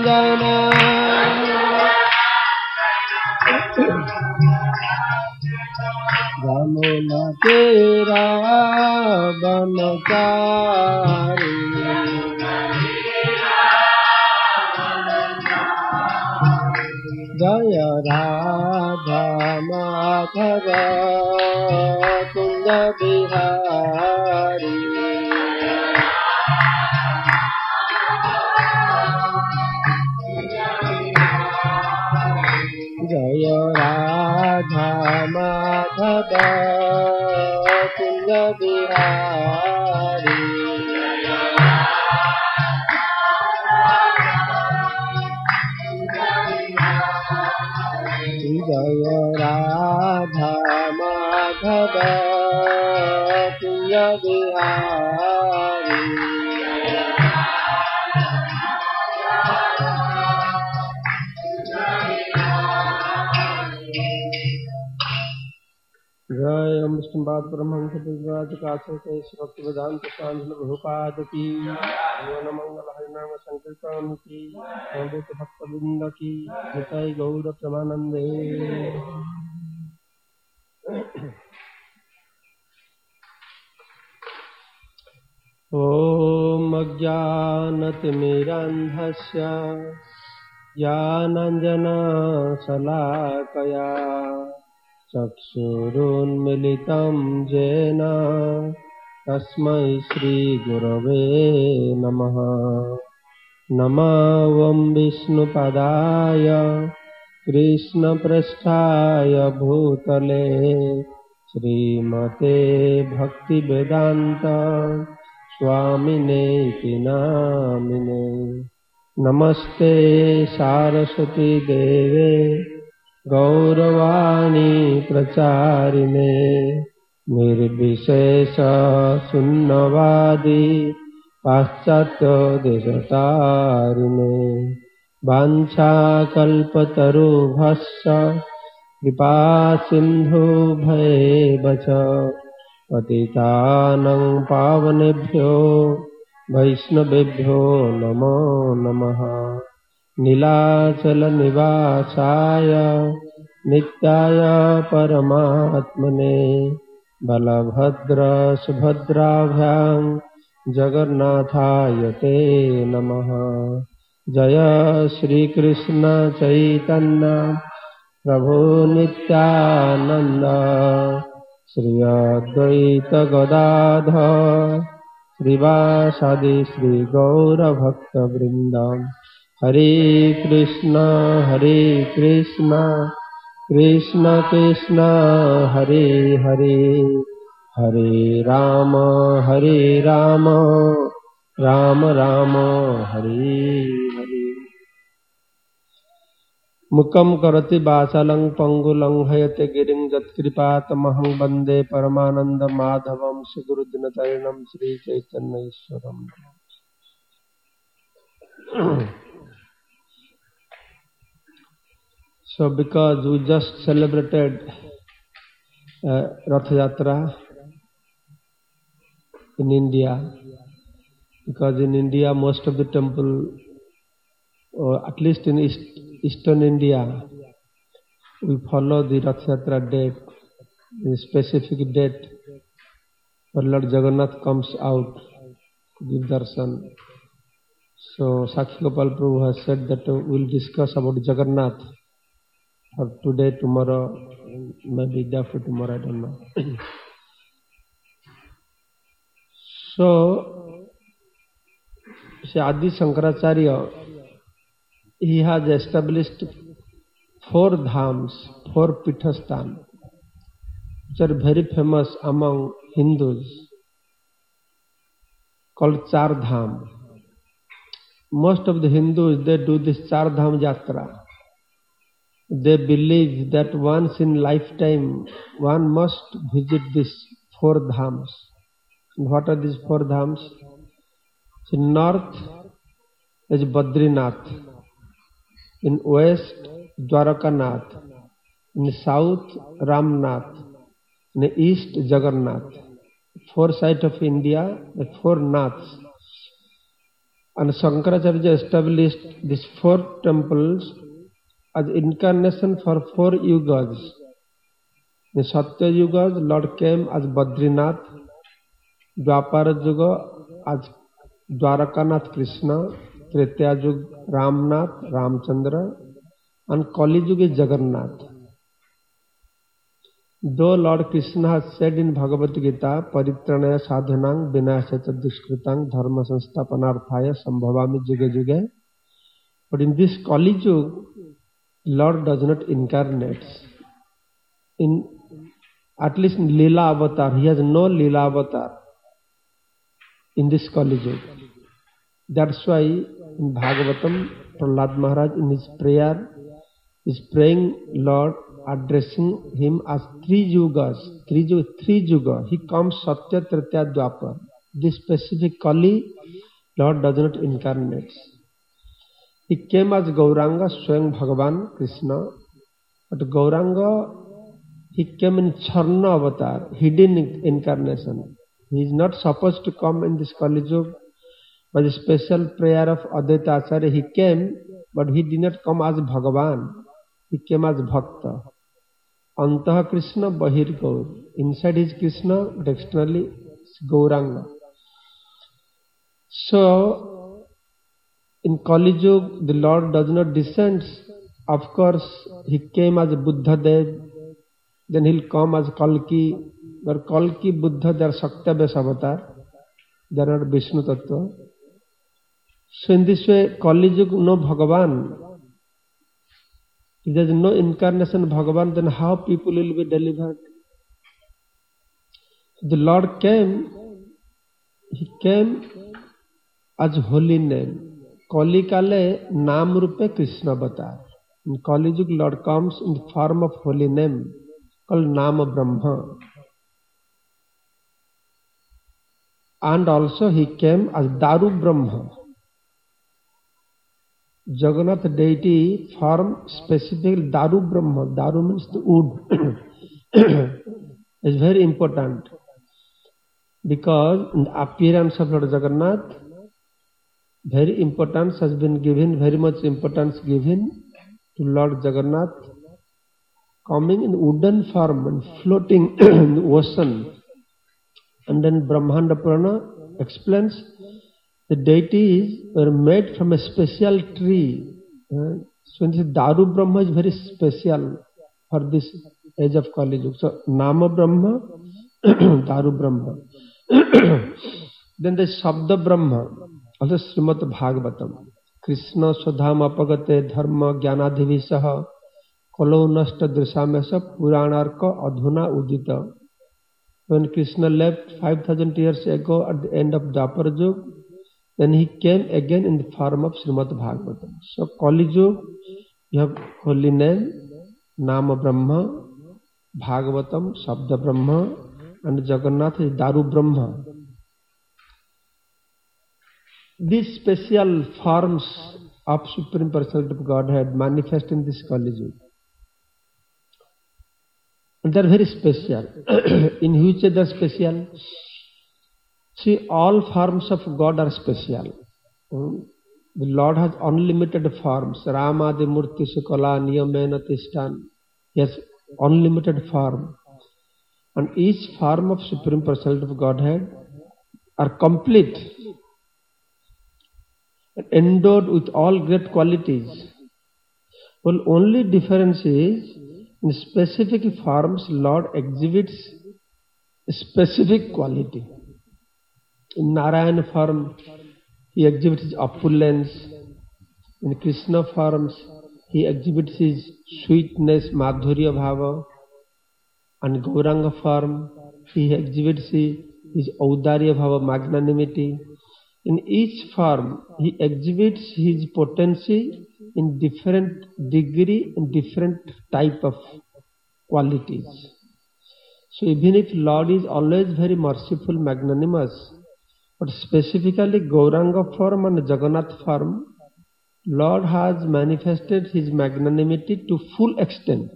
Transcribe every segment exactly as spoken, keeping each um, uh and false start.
नंदन रमन तेरा बनचारी जय राधा माधव कुंज बिहारी जय राधा माधव कुंज बिहारी जय राधा माधव कुंज बिहारी जय ओम विष्णुपाद परमहंस परिव्राज काशोक भक्ति वेदांत स्वामी प्रभुपाद की जीवन मंगल हरिनाम संकीर्तन की अमृत भक्त वृंद की निताई गौर प्रेमानंदे। ओम अज्ञानतिमिरान्धस्य ज्ञानाञ्जनशलाकया चक्षुरुन्मीलितं येन तस्मै श्रीगुरवे नमः। नमो वं विष्णुपदाय कृष्णप्रेष्ठाय भूतले श्रीमते भक्तिवेदान्त स्वामिने इति नामिने। नमस्ते सारस्वती देवे गौरवाणी प्रचारिणे निर्विशेष शून्यवादी पाश्चात्य देशतारिणे। वाञ्छाकल्पतरुभ्यश्च कृपा सिन्धुभ्येव च पतितानां पावनेभ्यो वैष्णवेभ्यो नमो नमः। नीलाचलनिवासाय नित्याय परमात्मने बलभद्र सुभद्राभ्यां जगन्नाथाय ते नमः। जय श्री कृष्ण चैतन्य प्रभु नित्यानंद श्री अद्वैत गदाधर श्रीवासादि श्री गौर भक्त वृंदम। हरे कृष्ण हरे कृष्ण कृष्ण कृष्ण हरे हरे हरे राम हरे राम राम राम हरे हरे। मुकं करोति वाचालं पंगुलं हयते गिरिं यत्कृपातमहं वन्दे परमानंद माधवं श्रीगुरुदिनचरणं Shri Chaitanya ईश्वरम्। So because we just celebrated uh, Rath Yatra in India, because in India most of the temple, or at least in East, Eastern India, we follow the Rath Yatra date, the specific date where Lord Jagannath comes out to give darshan. So Sakshi Gopal Prabhu has said that we will discuss about Jagannath for today, tomorrow, maybe day after tomorrow, I don't know. So, see, Adi Shankaracharya, he has established four dhams, four pithasthans, which are very famous among Hindus, called Char Dham. Most of the Hindus, they do this Char Dham Yatra. They believe that once in lifetime one must visit these four dhams. And what are these four dhams? In north is Badrinath, in west Dwarakanath, in south Ramnath, in east Jagannath. Four sides of India, the four Naths. And Shankaracharya established these four temples as incarnation for four yugas. In Satya Yuga, the Lord came as Badrinath, Dwapara Yuga as Dwarakanath Krishna, Treta Yuga Ramnath, Ramchandra, and Kali Yuga is Jagannath. Though Lord Krishna has said in Bhagavad Gita, Paritranaya sadhanang vinasya duskritang dharma sansthapanarthaya sambhavami yuge yuge, but in this Kali Yuga, Lord does not incarnate. In at least in Leela avatar, he has no Leela avatar in this Kali Yuga. That's why in Bhagavatam, Prahlad Maharaj in his prayer is praying Lord, addressing him as three yugas, three, three yuga. He comes Satya, Treta, Dwapar. This specific Kali, Lord does not incarnate. He came as Gauranga, Swayam Bhagavan, Krishna. But Gauranga, he came in Charna avatar, hidden incarnation. He is not supposed to come in this Kali Yuga. By the special prayer of Advaita Acharya, he came, but he did not come as Bhagavan. He came as Bhakta. Antaha Krishna, Bahir Gaur. Inside is Krishna, but externally is Gauranga. So, in Kali Yuga, the Lord does not descend. Of course, he came as Buddha Dev. Then he'll come as Kalki. But Kalki, Buddha, they are Shaktabhyas avatar. They are not Vishnu Tattva. So in this way, Kali Yuga, no Bhagavan. If there is no incarnation of Bhagavan, then how people will be delivered? The Lord came, He came as holy name. Kali Kale Nam Rupe Krishna Avatar. In Kali Yuga, Lord comes in the form of holy name called Nama Brahma. And also He came as Daru Brahma. Jagannath deity form specific Daru Brahma. Daru means the wood. It's very important because in the appearance of Lord Jagannath, very importance has been given, very much importance given to Lord Jagannath coming in wooden form and floating in the ocean. And then Brahmanda Purana explains the deities were made from a special tree. Uh, so this Daru Brahma is very special for this age of Kali Yuga. So Nama Brahma, Daru Brahma. Then the Shabda Brahma, also Srimad Bhagavatam. Krishna Swadham Apagate Dharma Jnanadhivisaha Kalo Nasta Drisamesa Puranarka Adhuna Udita. When Krishna left five thousand years ago at the end of Dwapara Yuga, then he came again in the form of Srimad Bhagavatam. So Kali Yuga, you have holy name, Nama Brahma, Bhagavatam, Shabda Brahma, and Jagannath is Daru Brahma. These special forms of Supreme Personality of Godhead manifest in this Kali Yuga. And they are very special. In which way they are special? See, all forms of God are special. The Lord has unlimited forms. Ramadi Murti Sukala Niyamena Tishtan. He has unlimited form. And each form of Supreme Personality of Godhead are complete, endowed with all great qualities. Well, only difference is in specific forms, Lord exhibits a specific quality. In Narayana form, He exhibits His opulence. In Krishna forms, He exhibits His sweetness, Madhurya Bhava. And Gauranga form, He exhibits His Audarya Bhava, magnanimity. In each form, He exhibits His potency in different degree and different type of qualities. So even if Lord is always very merciful, magnanimous, but specifically Gauranga form and Jagannath form, Lord has manifested His magnanimity to full extent.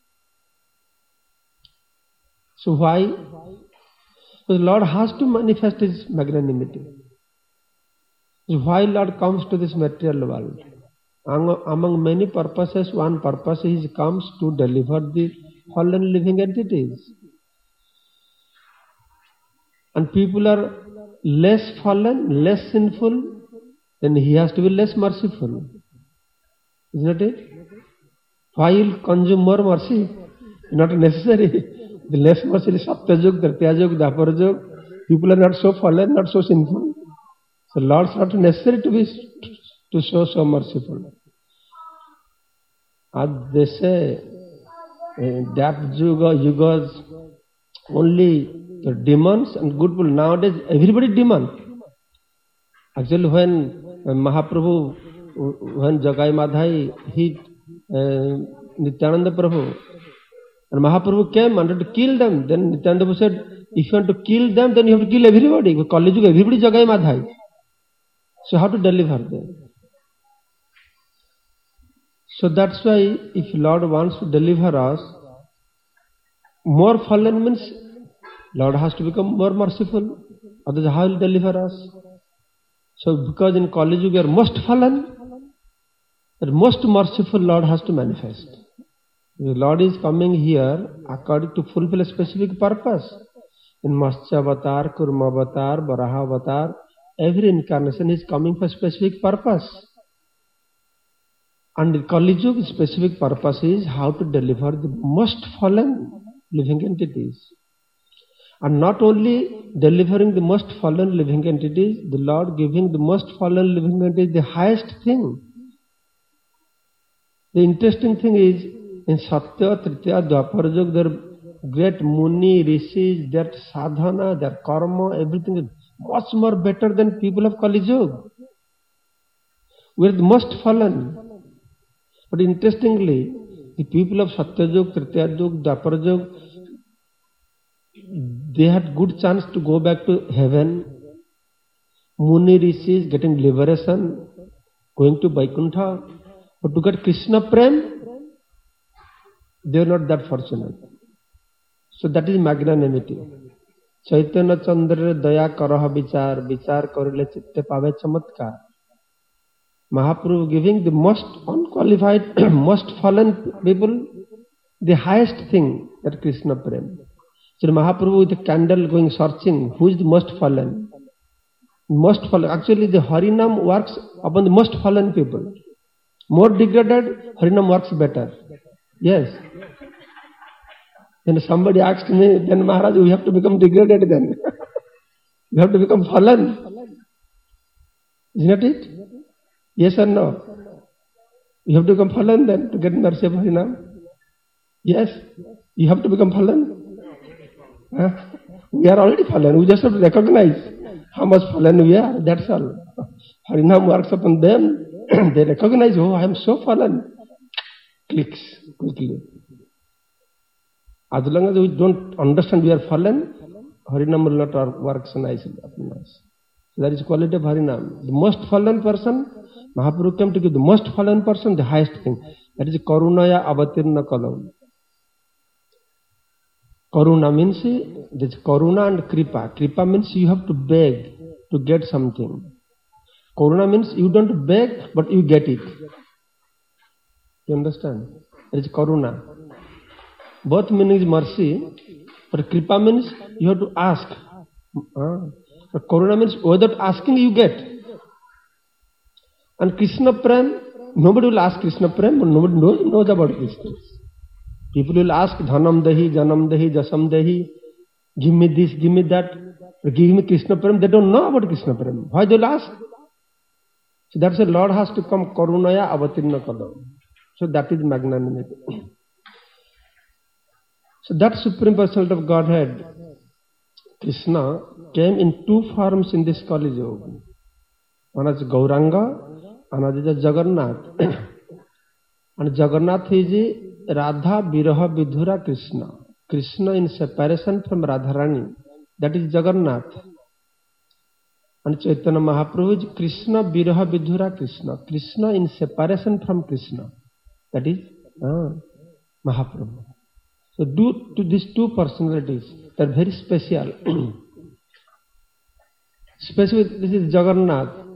So why? Because Lord has to manifest His magnanimity. Why Lord comes to this material world? Among many purposes, one purpose is He comes to deliver the fallen living entities. And people are less fallen, less sinful, then He has to be less merciful. Isn't it? Why He'll consume more mercy? Not necessary. The less mercy is Satya Yuga, Tritiya Yuga, Dwapara Yuga. People are not so fallen, not so sinful. So Lord is not necessary to be to show so merciful. As they say, that Yuga, Yugas, only the demons and good people. Nowadays, everybody demon. Actually, when Mahaprabhu, when Jagai Madhai hit uh, Nityananda Prabhu, and Mahaprabhu came and to kill them, then Nityananda Prabhu said, if you want to kill them, then you have to kill everybody. Kali Yuga, everybody Jagai Madhai. So how to deliver them? So that's why if Lord wants to deliver us, more fallen means Lord has to become more merciful. Otherwise how will deliver us? So because in Kali Yuga we are most fallen, the most merciful Lord has to manifest. The Lord is coming here according to fulfill a specific purpose. In Matsya Avatar, Kurma Avatar, Varaha Avatar, every incarnation is coming for a specific purpose. And the Kali Yuga specific purpose is how to deliver the most fallen living entities. And not only delivering the most fallen living entities, the Lord giving the most fallen living entities the highest thing. The interesting thing is, in Satya, Tritiya, Dwapara Yuga, their great Muni, Rishis, their sadhana, their karma, everything is much more better than people of Kali Yuga. We are the most fallen. But interestingly, the people of Satya Yuga, Tritiya Yuga, Dwapara Yuga, they had good chance to go back to heaven. Muni Rishis getting liberation, going to Vaikuntha. But to get Krishna Prem, they were not that fortunate. So that is magnanimity. Chaitanya Chandra Daya Karaha Vichar, Vichar Karile Chitte Pave Chamatkar. Mahaprabhu giving the most unqualified, most fallen people the highest thing, that Krishna Prem. So Mahaprabhu with a candle going searching, who is the most fallen? Most fallen. Actually the Harinam works upon the most fallen people. More degraded, Harinam works better. Yes. Then somebody asked me, then Maharaj, we have to become degraded then. We have to become fallen. Isn't it? Yes or no? You have to become fallen then to get mercy of Harinam? Yes. You have to become fallen. Huh? We are already fallen. We just have to recognize how much fallen we are. That's all. Harinam works upon them. They recognize, oh, I am so fallen. Clicks quickly. As long as we don't understand we are fallen, Harinam will not work so nicely upon us. So that is quality of Harinam. The most fallen person, Mahaprabhu came to give the most fallen person the highest thing. That is Karunaya Avatirna Kalam. Karuna means, this Karuna and Kripa. Kripa means you have to beg to get something. Karuna means you don't beg, but you get it. You understand? That is Karuna. Both meaning is mercy, but Kripa means you have to ask. Uh, but Karuna means without asking you get. And Krishna Prem, nobody will ask Krishna Prem, but nobody knows, knows about these things. People will ask Dhanam Dahi, Janam Dahi, Jasam Dahi, give me this, give me that, give me Krishna Prem. They don't know about Krishna Prem. Why they will ask? So that's why Lord has to come Karunaya Avatirna Kalam. So that is magnanimity. So that Supreme Personality of Godhead, Krishna, came in two forms in this Kali Yuga. One is Gauranga, another is Jagannath. And Jagannath is Radha Viraha Vidhura Krishna. Krishna in separation from Radharani. That is Jagannath. And Chaitanya Mahaprabhu is Krishna Viraha Vidhura Krishna. Krishna in separation from Krishna. That is uh, Mahaprabhu. So due to these two personalities, they are very special. Special, this is Jagannath.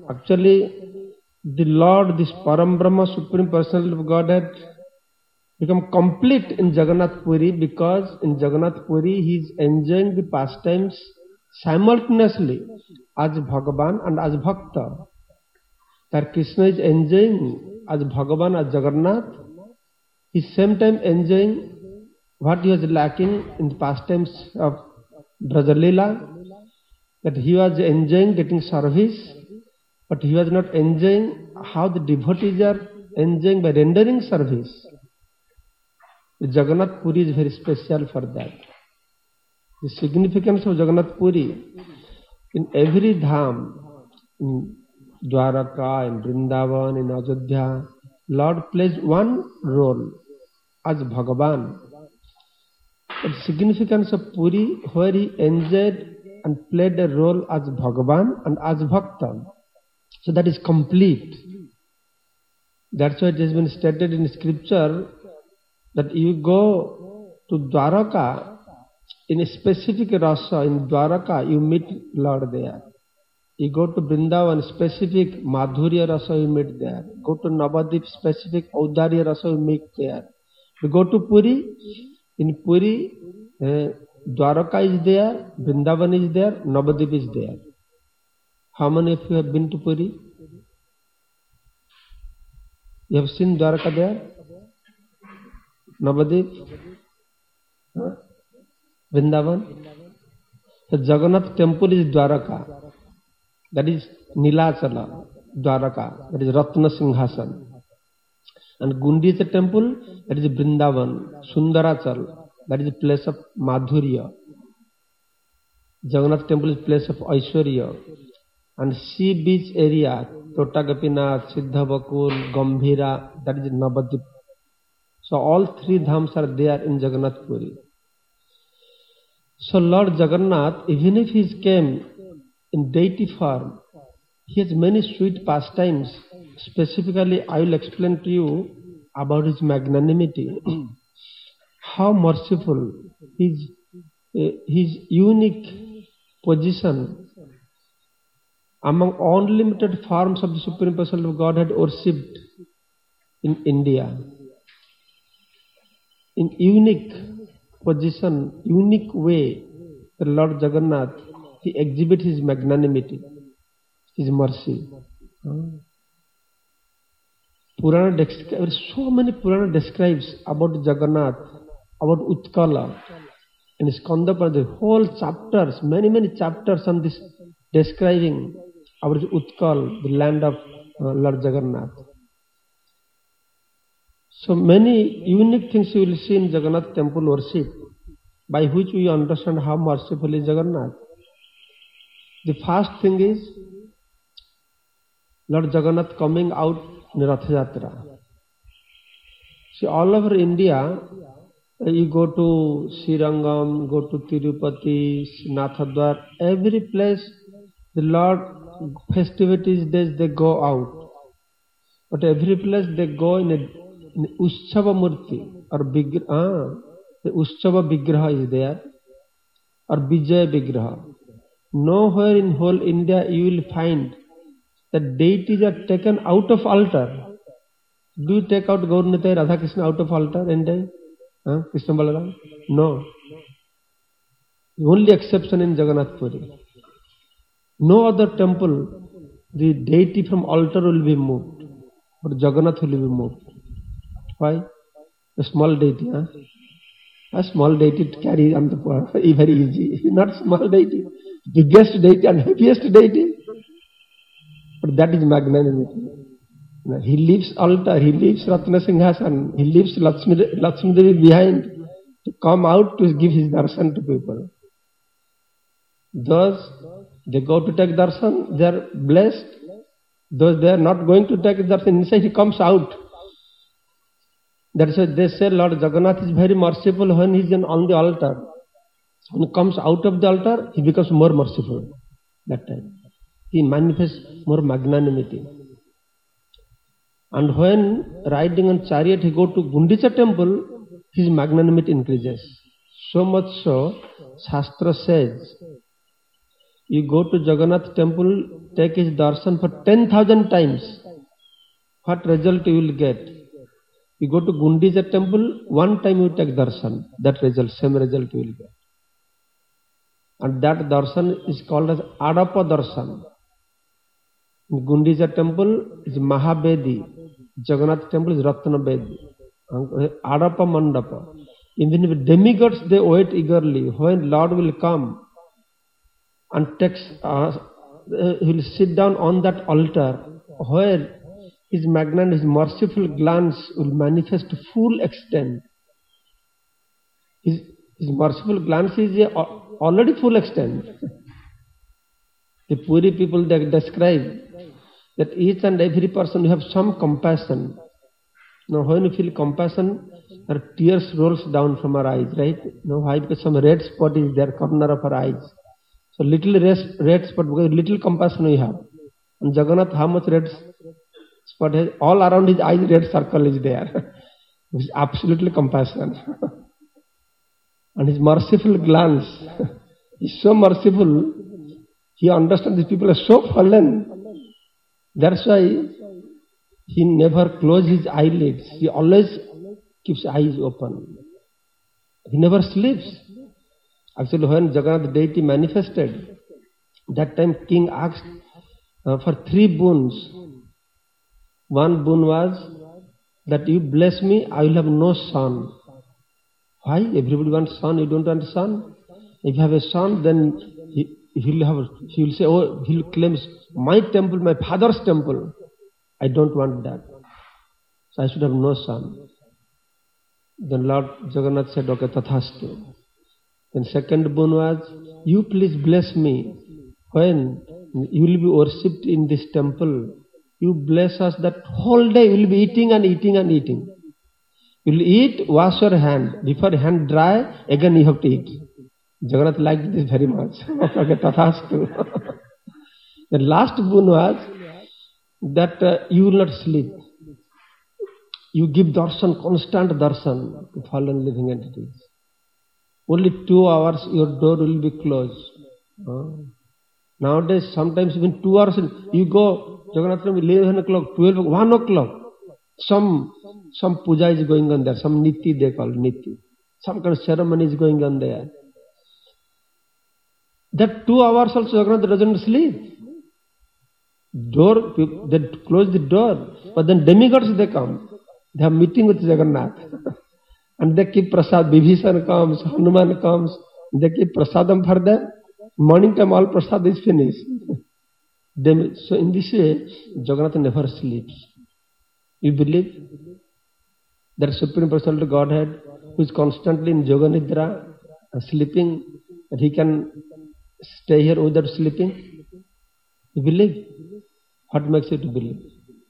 Actually, the Lord, this Param Brahma, Supreme Personality of Godhead, become complete in Jagannath Puri, because in Jagannath Puri he is enjoying the pastimes simultaneously as Bhagavan and as Bhakta. That Krishna is enjoying as Bhagavan, as Jagannath, he is same time enjoying what he was lacking in the pastimes of Brajalila, that he was enjoying getting service, but he was not enjoying how the devotees are enjoying by rendering service. The Jagannath Puri is very special for that. The significance of Jagannath Puri, in every dham, in Dwaraka, in Vrindavan, in Ajodhya, Lord plays one role as Bhagavan. But significance of Puri, where he enjoyed and played a role as Bhagavan and as Bhakta. So that is complete. That's why it has been stated in scripture that you go to Dwaraka, in a specific rasa, in Dwaraka you meet Lord there. You go to Vrindavan, specific Madhurya rasa you meet there. Go to Navadip, specific Audarya rasa you meet there. You go to Puri, in Puri, uh, Dwaraka is there, Vrindavan is there, Navadip is there. How many of you have been to Puri? You have seen Dwaraka there? Navadip? Huh? Vrindavan? The Jagannath temple is Dwaraka. That is Nilachala, Dwaraka. That is Ratna Singhasan. And Gundicha temple, that is Vrindavan, Sundarachal. That is the place of Madhurya. Jagannath temple is place of Aishwarya. And sea beach area, Totagapinath, Siddhavakul, Gambhira, that is Navadip. So all three dhams are there in Jagannath Puri. So Lord Jagannath, even if he came in deity form, he has many sweet pastimes. Specifically, I will explain to you about his magnanimity. How merciful, his, his unique position among unlimited forms of the Supreme Personality of Godhead worshipped in India. In unique position, unique way, the Lord Jagannath, he exhibits his magnanimity, his mercy. Purana describes, so many Purana describes about Jagannath, about Utkala. In Skandapurana, the whole chapters, many, many chapters on this describing about Utkal, the land of uh, Lord Jagannath. So many unique things you will see in Jagannath temple worship, by which we understand how merciful is Jagannath. The first thing is Lord Jagannath coming out in Rath Yatra. See, all over India, you go to Srirangam, go to Tirupati, Nathadwar, every place the Lord festivities days they go out. But every place they go in a in Uschava Murti or big ah, the Uschava Vigraha is there or Vijay Vigraha. Nowhere in whole India you will find that deities are taken out of altar. Do you take out Gaurnitai, Radha Krishna out of altar and day? Huh? Krishna Balaram? No. The only exception in Jagannath Puri. No other temple, the deity from altar will be moved, but Jagannath will be moved. Why? A small deity, huh? A small deity to carry on the poor, very easy. Not small deity, biggest deity and happiest deity. But that is magnanimity. He leaves altar, he leaves Ratna Singhasan, he leaves Lakshmi, Lakshmi Devi behind to come out to give his darshan to people. Those, they go to take darshan, they are blessed. Those they are not going to take darshan, inside he comes out. That's why they say Lord Jagannath is very merciful when he is on the altar. When he comes out of the altar, he becomes more merciful that time. He manifests more magnanimity. And when riding on chariot he go to Gundicha temple, his magnanimity increases. So much so, Shastra says, You go to Jagannath temple, take his darshan for ten thousand times. What result you will get? You go to Gundicha temple, one time you take darshan. That result, same result you will get. And that darshan is called as Adapa darshan. In Gundicha temple is Mahabedi. Jagannath temple is Ratna Bedi. Adapa Mandapa. Even if demigods, they wait eagerly when Lord will come and takes, uh, he will sit down on that altar where his magnanimous, merciful glance will manifest to full extent. His, his merciful glance is a, already full extent. The Puri people, they describe that each and every person will have some compassion. Now, when you feel compassion, our tears rolls down from our eyes, right? Now, why? Because some red spot is there, corner of our eyes. So, little red, red spot, because little compassion we have. And Jagannath, how much red spot has? All around his eyes, red circle is there. Which is absolutely compassion. And his merciful glance is so merciful. He understands these people are so fallen. That's why he never closes his eyelids. He always keeps eyes open. He never sleeps. Actually, when Jagannath deity manifested, that time king asked uh, for three boons. One boon was that you bless me, I will have no son. Why? Everybody wants son, you don't want son. If you have a son, then he, he'll have, he will say, oh, he'll claim my temple, my father's temple. I don't want that. So I should have no son. Then Lord Jagannath said, okay, tathastu. Then second boon was, you please bless me. When you will be worshipped in this temple, you bless us that whole day you will be eating and eating and eating. You will eat, wash your hand. Before your hand dry, again you have to eat. Jagannath liked this very much. Okay, tathastu. The last boon was that uh, you will not sleep. You give darshan, constant darshan to fallen living entities. Only two hours your door will be closed. Oh. Nowadays, sometimes even two hours, you go, Jagannath, eleven o'clock, twelve o'clock, one o'clock. Some, some puja is going on there, some niti they call niti. Some kind of ceremony is going on there. That two hours also Jagannath doesn't sleep. Door, they close the door, but then demigods they come. They have meeting with Jagannath. And they keep prasad. Vibhishan comes, Hanuman comes, they keep prasadam for them. Morning time all prasad is finished. They, so in this way, Jagannath never sleeps. You believe? There is Supreme Personality Godhead who is constantly in Yoga Nidra, uh, sleeping, that he can stay here without sleeping. You believe? What makes you to believe?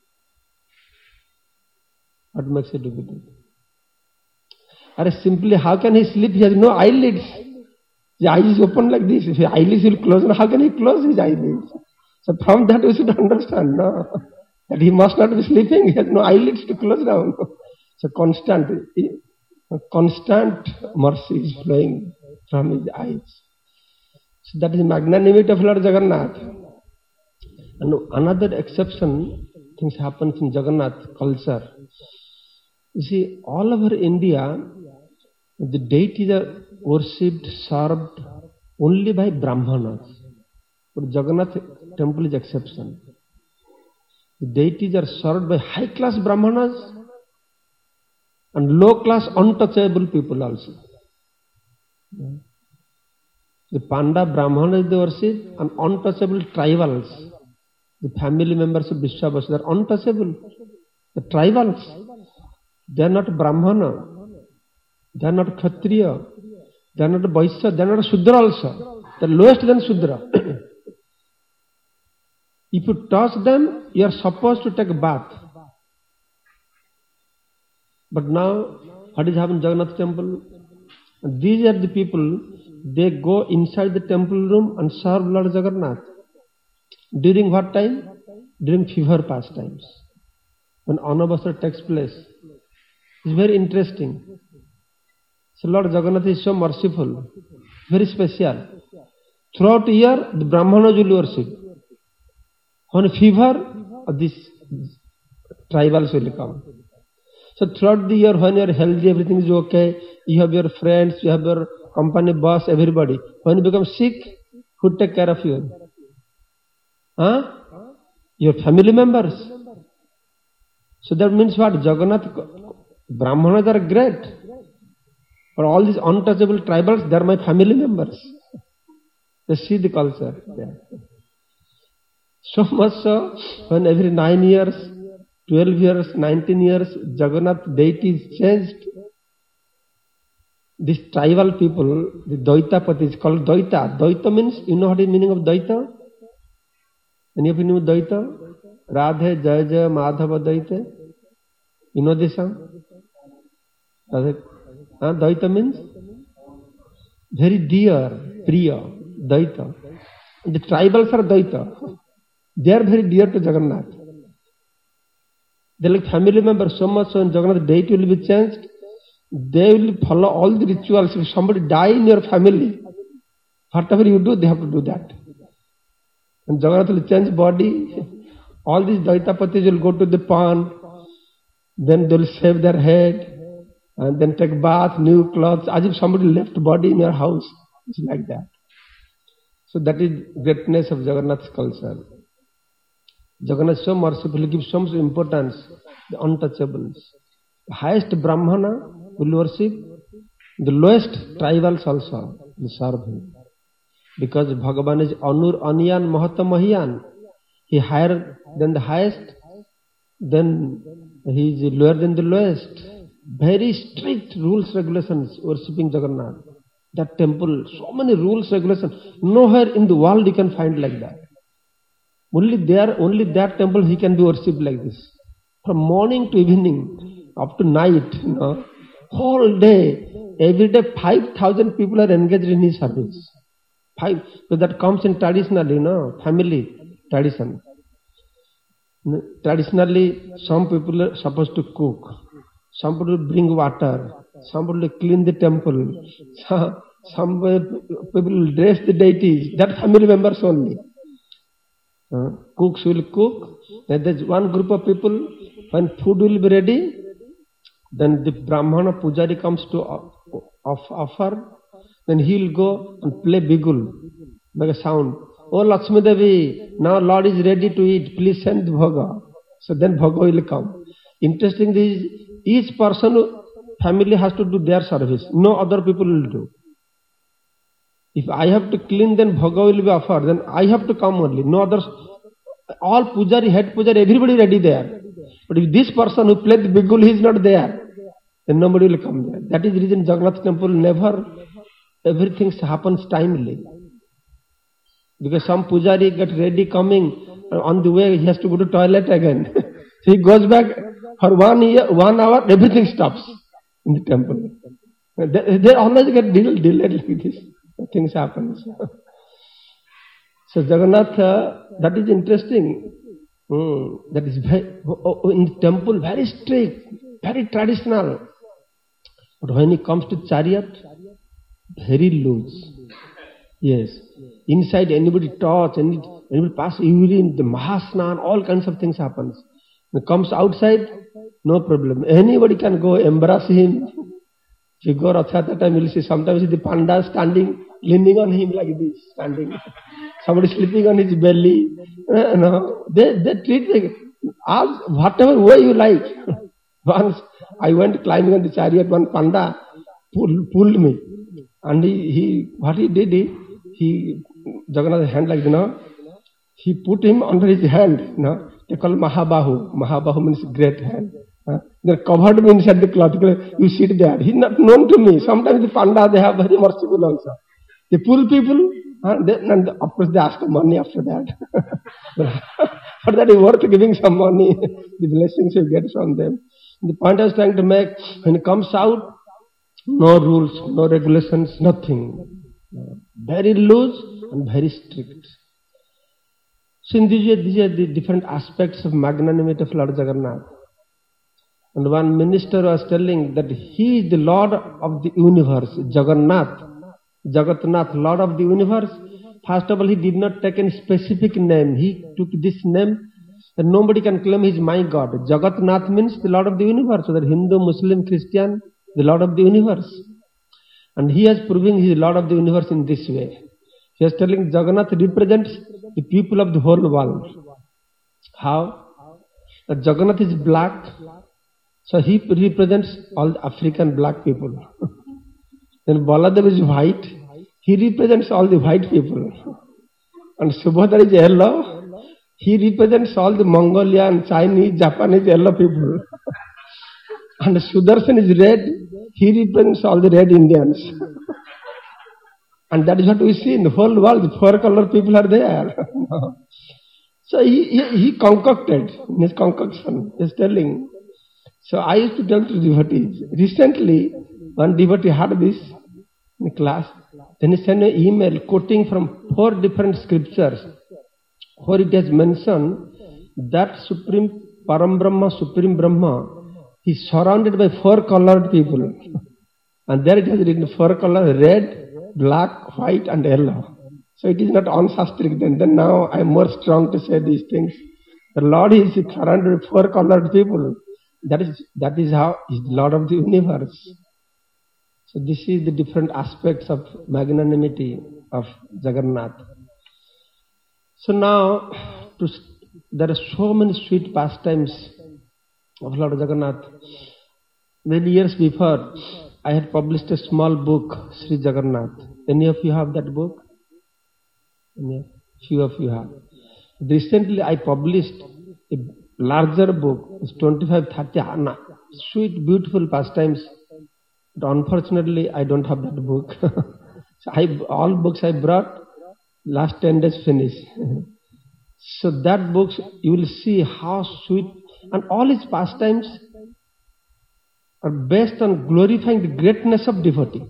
What makes you to believe? Or simply, how can he sleep? He has no eyelids. His eyes is open like this. If his eyelids will close, how can he close his eyelids? So from that we should understand, no? That he must not be sleeping. He has no eyelids to close down. So constant, constant mercy is flowing from his eyes. So that is magnanimity of Lord Jagannath. And another exception, things happen in Jagannath culture. You see, all over India, the deities are worshipped, served only by Brahmanas. But Jagannath temple is exception. The deities are served by high-class Brahmanas and low-class untouchable people also. The Panda Brahmanas they worship and untouchable tribals. The family members of Vishwabas, they are untouchable. The tribals, they are not Brahmana, they are not Kshatriya, they are not Vaishya, they are not Shudra also. They are lowest than Shudra. If you touch them, you are supposed to take a bath. But now, what is happening in Jagannath temple? These are the people, they go inside the temple room and serve Lord Jagannath. During what time? During fever pastimes. When Anavastra takes place. It's very interesting. So Lord Jagannath is so merciful, very special. Throughout the year, the Brahmanas will worship. On fever, this tribals will come. So throughout the year, when you are healthy, everything is okay, you have your friends, you have your company boss, everybody. When you become sick, who take care of you? Huh? Your family members. So that means what? Jagannath, Brahmanas are great. But all these untouchable tribals, they are my family members. They see the culture. Yeah. So much so, when every nine years, twelve years, nineteen years, Jagannath deity is changed. These tribal people, the Daitapati, is called Daita. Daita means, you know what is the meaning of Daita? Any of you know Daita? Radhe, Jaya Jaya, Madhava Daita. You know this song? Radhe. Huh? Daita means? Very dear, Priya, Daita. The tribals are Daita. They are very dear to Jagannath. They are like family members, so much so when Jagannath deity will be changed, they will follow all the rituals. If somebody die in your family, whatever you do, they have to do that. And Jagannath will change body. All these Daitapatis will go to the pond, then they will shave their head, and then take bath, new clothes, as if somebody left body in your house. It's like that. So that is greatness of Jagannath's culture. Jagannath is so merciful, he gives so much importance, the untouchables. The highest Brahmana will worship, the lowest tribals also will serve him. Because Bhagavan is Anur, Aniyan, Mahata, Mahiyan. He higher than the highest, then he is lower than the lowest. Very strict rules, regulations, worshipping Jagannath. That temple, so many rules, regulations. Nowhere in the world you can find like that. Only there, only that temple he can be worshipped like this. From morning to evening, up to night, you know, whole day, every day five thousand people are engaged in his service. Five, so that comes in traditionally, you know, family tradition. Traditionally, some people are supposed to cook, some people bring water, some people clean the temple, some, some people dress the deities, that family members only. Uh, cooks will cook, then there's one group of people, when food will be ready, then the Brahmana Pujari comes to offer, then he will go and play bigul, make a sound. Oh Lakshmi Devi, now Lord is ready to eat, please send the bhoga. So then bhoga will come. Interesting is, each person, family has to do their service, no other people will do. If I have to clean, then bhoga will be offered, then I have to come only, no others. All pujari, head pujari, everybody ready there. But if this person who played the bigul, he is not there, then nobody will come there. That is the reason Jagannath temple never, everything happens timely. Because some pujari get ready coming, on the way he has to go to toilet again. So he goes back for one year, one hour, everything stops in the temple. They, they always get delayed, delayed like this. Things happen. So Jagannath, uh, that is interesting. Mm, that is very, oh, oh, in the temple, very strict, very traditional. But when it comes to chariot, very loose. Yes. Inside anybody touch, anybody, anybody pass urine, the Mahasnan, all kinds of things happens. When it comes outside, no problem. Anybody can go embrace him. If you go Rath Yatra time, you will see sometimes the panda standing, leaning on him like this, standing. Somebody sleeping on his belly. Uh, no, they, they treat like, all, whatever way you like. Once I went climbing on the chariot, one panda pulled, pulled me. And he, he, what he did, he, he Jagannath's hand like, you know, he put him under his hand, you know, they call Mahabahu. Mahabahu means great hand. Uh, they covered me inside the cloth. You sit there. He's not known to me. Sometimes the panda, they have very merciful also. They pull people, uh, they, and of course they ask for money after that. But that is worth giving some money. The blessings you get from them. The point I was trying to make, when it comes out, no rules, no regulations, nothing. Very loose and very strict. So in these are, these are the different aspects of magnanimity of Lord Jagannath. And one minister was telling that he is the Lord of the universe, Jagannath, Jagatnath, Lord of the universe. first of all, he did not take any specific name. He took this name that nobody can claim he is my God. Jagatnath means the Lord of the universe, whether Hindu, Muslim, Christian, the Lord of the universe. And he has proven he is Lord of the universe in this way. He is telling Jagannath represents the people of the whole world. How? That Jagannath is black, so he represents all the African black people. Then Baladev is white, he represents all the white people. And Subhadra is yellow, he represents all the Mongolian, Chinese, Japanese yellow people. And Sudarshan is red, he represents all the red Indians. And that is what we see in the whole world, four color people are there. So he, he, he concocted, in his concoction, he is telling. So I used to tell to devotees. Recently, one devotee had this in class. Then he sent an email quoting from four different scriptures where it has mentioned that Supreme Param Brahma, Supreme Brahma, he is surrounded by four colored people. And there it has written four colors, red, black, white and yellow. So it is not unsastric then. Then now I am more strong to say these things. The Lord is surrounded by four colored people. That is, that is how he is the Lord of the universe. So this is the different aspects of magnanimity of Jagannath. So now, to, there are so many sweet pastimes of Lord Jagannath. Many years before, I had published a small book, Sri Jagannath. Any of you have that book? Any? Few of you have. Recently, I published a larger book, it's twenty-five, thirty, sweet, beautiful pastimes. But unfortunately, I don't have that book. So I, all books I brought, last ten days finished. So that book, you will see how sweet, and all his pastimes are based on glorifying the greatness of devotee.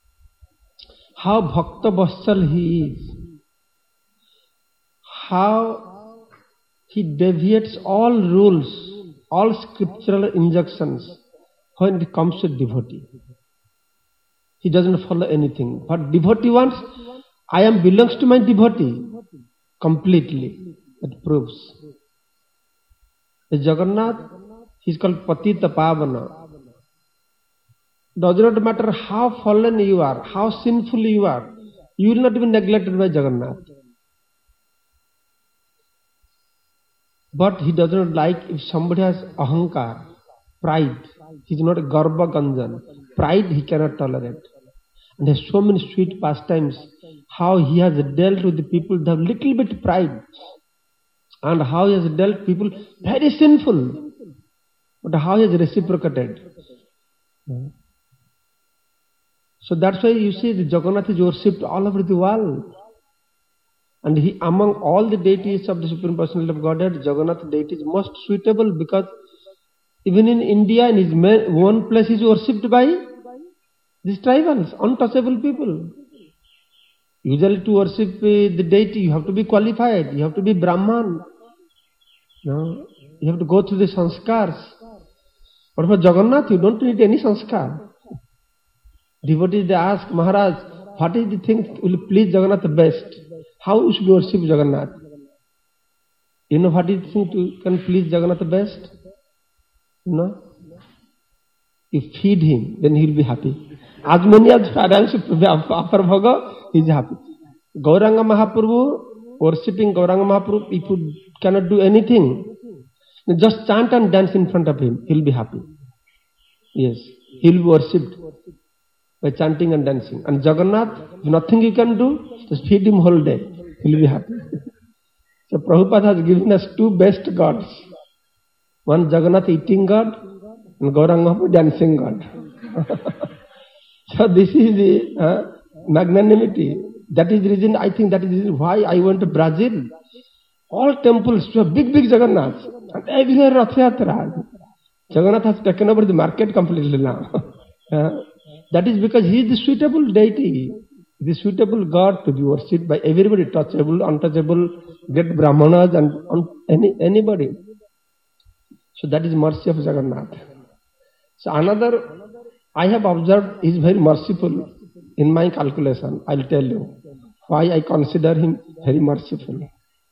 How Bhakta Vatsal he is. How he deviates all rules, all scriptural injunctions when it comes to devotee. He doesn't follow anything. What devotee wants, I am belongs to my devotee completely. That proves. The Jagannath, he is called Patita Pavana. Does not matter how fallen you are, how sinful you are, you will not be neglected by Jagannath. But he does not like if somebody has ahankar, pride. He is not a garba ganjan. Pride he cannot tolerate. And there are so many sweet pastimes, how he has dealt with the people that have little bit pride. And how he has dealt people very sinful. But how he has reciprocated. So that's why you see the Jagannath is worshipped all over the world. And he, among all the deities of the Supreme Personality of Godhead, Jagannath deity is most suitable because even in India, in his own place, he is worshipped by these tribals, untouchable people. Usually to worship the deity, you have to be qualified, you have to be Brahman. No? You have to go through the sanskars. But for Jagannath, you don't need any sanskar. Devotees, they ask, Maharaj, what is the thing will please Jagannath best? How you should worship Jagannath? You know what is the thing can please Jagannath best? No? You feed him, then he will be happy. As many as parents offer bhoga, he is happy. Gauranga Mahaprabhu, worshipping Gauranga Mahaprabhu, if you cannot do anything, just chant and dance in front of him, he will be happy. Yes, he will be worshipped by chanting and dancing. And Jagannath, nothing you can do, just feed him whole day, he will be happy. So Prabhupada has given us two best gods. One Jagannath eating God, and Gauranga Mahaprabhu dancing God. So this is the uh, magnanimity. That is the reason, I think that is the reason why I went to Brazil. All temples to a big, big Jagannath. And everywhere Rath Yatra. Jagannath has taken over the market completely now. uh, that is because he is the suitable deity. The suitable God to be worshipped by everybody, touchable, untouchable, great Brahmanas and un- any, anybody. So that is mercy of Jagannath. So another, I have observed, he is very merciful in my calculation, I will tell you. Why I consider him very merciful.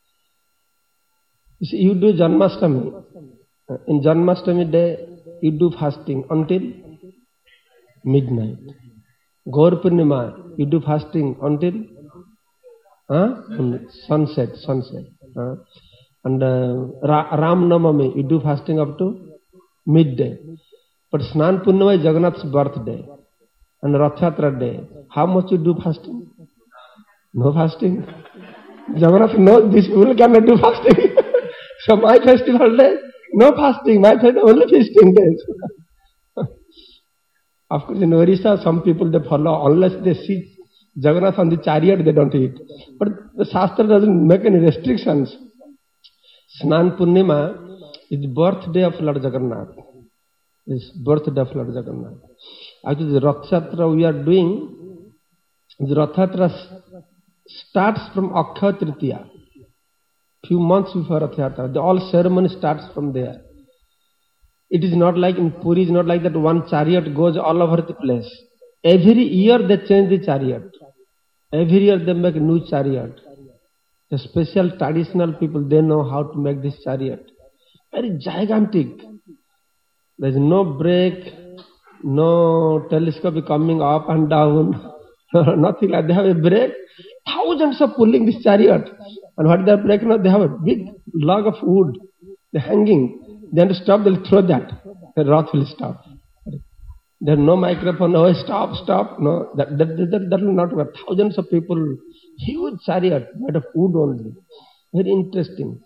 You see, you do Janmashtami. In Janmashtami day, you do fasting until midnight. Gaur Purnima, you do fasting until huh? sunset, sunset. Huh? And uh, Ra Ram Navami, you do fasting up to midday. But Snan Purnima is Jagannath's birthday and Rath Yatra day. How much you do fasting? No fasting. Jagannath knows these people cannot do fasting. So my festival day, no fasting. My festival only feasting days. Of course, in Orissa, some people they follow unless they see Jagannath on the chariot, they don't eat. But the Shastra doesn't make any restrictions. Snan Purnima is the birthday of Lord Jagannath. Is birthday of Lord Jagannath. Actually, the Rath Yatra we are doing, the Rath Yatra starts from Akshaya Tritiya. Few months before Rath Yatra. The all ceremony starts from there. It is not like in Puri, it is not like that one chariot goes all over the place. Every year they change the chariot. Every year they make a new chariot. The special traditional people, they know how to make this chariot. Very gigantic. There is no brake, no telescope coming up and down, nothing like that. They have a brake. Thousands of pulling this chariot. And what they are breaking now, they have a big log of wood. They are hanging. They have to stop, they will throw that. The Rath will stop. There is no microphone, no stop, stop. No, that, that, that, that will not work. Thousands of people, huge chariot, made of wood only. Very interesting.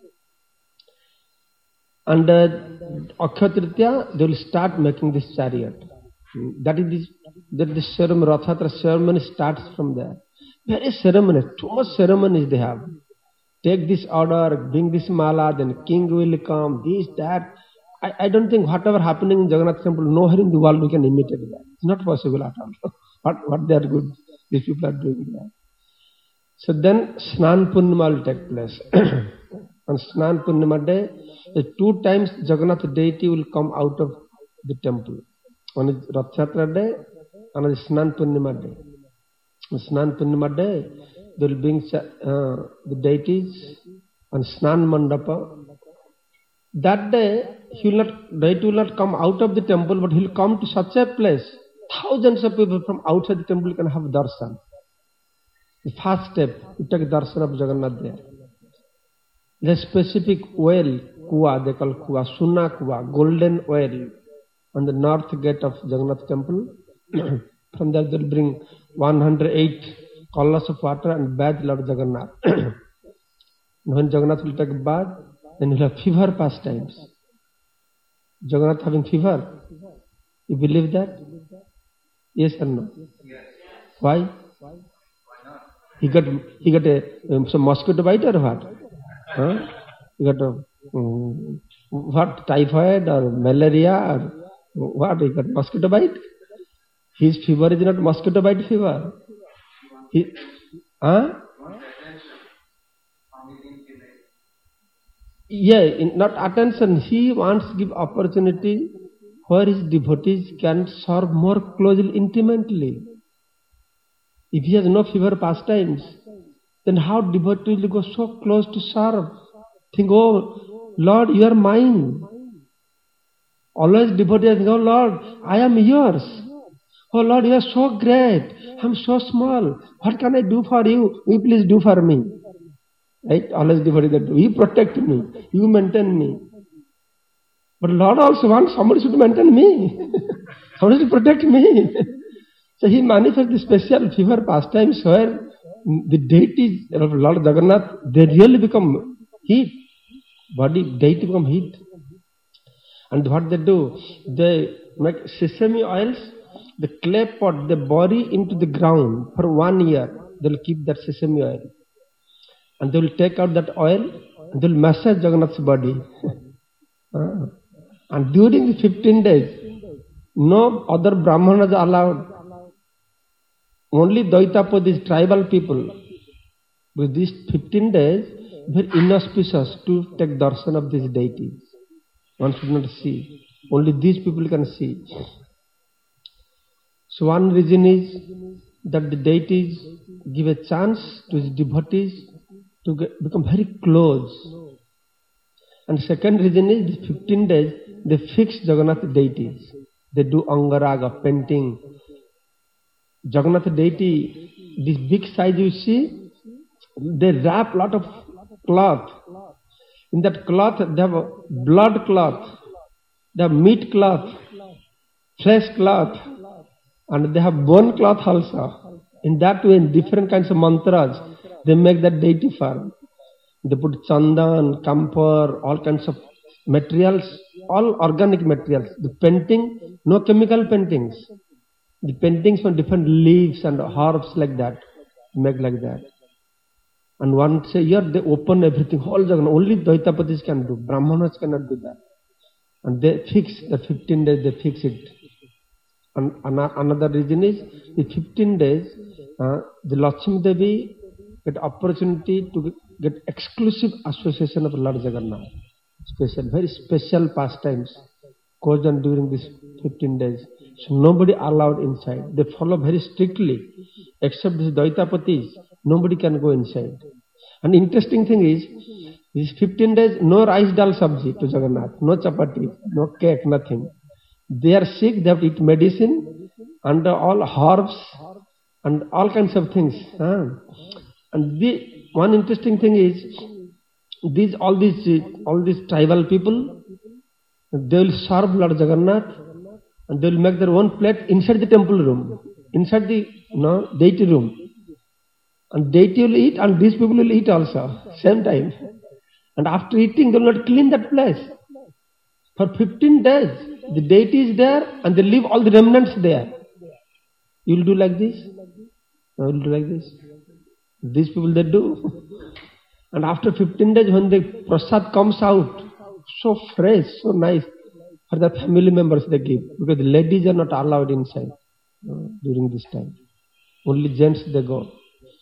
And uh, Akshaya Tritiya, they will start making this chariot. That is that the ceremony, Rath Yatra ceremony starts from there. Very ceremony, too much ceremonies they have. Take this order, bring this mala, then king will come, this, that. I, I don't think whatever happening in Jagannath temple, nowhere in the world we can imitate that. It's not possible at all. what, what they are good, these people are doing there. So then Snan Purnima will take place. On Snan Purnima day, the two times Jagannath deity will come out of the temple. One is Rath Yatra day, another is Snan Purnima day. On Snan Purnima day, they will bring uh, the deities on Snan Mandapa. That day, he will not, deity will not come out of the temple, but he will come to such a place. Thousands of people from outside the temple can have darshan. The first step, you take darshan of Jagannath there. The specific well, kuwa, they call kuwa, Suna kuwa, golden well, on the north gate of Jagannath temple. From there, they will bring one hundred eight colors of water and bathe Lord Jagannath. When Jagannath will take a bath, then he will have fever pastimes. Jagannath having fever. You believe that? Yes or no? Yes. Why? Why not? He got he got a um, some mosquito bite or what? Huh? He got a um, what, typhoid or malaria or what? He got mosquito bite. His fever is not mosquito bite fever. He, huh? Yeah, in, not attention. He wants to give opportunity where his devotees can serve more closely, intimately. If he has no fever pastimes, then how devotees will go so close to serve? Think, oh Lord, you are mine. Always devotees think, oh Lord, I am yours. Oh Lord, you are so great. I am so small. What can I do for you? Will you please do for me? Right? Always devotees that do. You protect me. You maintain me. But Lord also wants somebody should maintain me. Somebody should protect me. So he manifests the special fever pastimes where the deities of Lord Jagannath, they really become heat. Body, deity become heat. And what they do, they make sesame oils, the clay pot, they bury into the ground for one year. They will keep that sesame oil. And they will take out that oil and they will massage Jagannath's body. ah. And during the fifteen days, no other Brahmanas are allowed. Only Daitapodis, tribal people. With these fifteen days, very inauspicious to take darshan of these deities. One should not see. Only these people can see. So one reason is that the deities give a chance to his devotees to get, become very close. And second reason is the fifteen days they fix Jagannath deities. They do angaraga, painting. Jagannath deity, this big size you see, they wrap lot of cloth. In that cloth, they have a blood cloth, they have meat cloth, flesh cloth, and they have bone cloth also. In that way, in different kinds of mantras, they make that deity form. They put chandan, camphor, all kinds of materials, all organic materials. The painting, no chemical paintings. The paintings from different leaves and herbs like that, make like that. And once a year they open everything, whole Jagannath. Only Dvaitapatis can do, Brahmanas cannot do that. And they fix the fifteen days, they fix it. And another reason is, the fifteen days, uh, the Lakshmi Devi get opportunity to get exclusive association of Lord Jagannath. Special, very special pastimes goes on during these fifteen days. So nobody allowed inside. They follow very strictly. Except these Dvaitapatis, nobody can go inside. And interesting thing is, these fifteen days, no rice dal sabji to Jagannath, no chapati, no cake, nothing. They are sick, they have to eat medicine and all herbs and all kinds of things. Huh? And the one interesting thing is, these all these all these tribal people, they will serve Lord Jagannath and they will make their own plate inside the temple room, inside the you know, deity room. And deity will eat and these people will eat also, same time. And after eating, they will not clean that place. For fifteen days, the deity is there and they leave all the remnants there. You will do like this? I will do like this. These people, they do. And after fifteen days, when the prasad comes out, so fresh, so nice, for the family members they give. Because the ladies are not allowed inside uh, during this time. Only gents they go.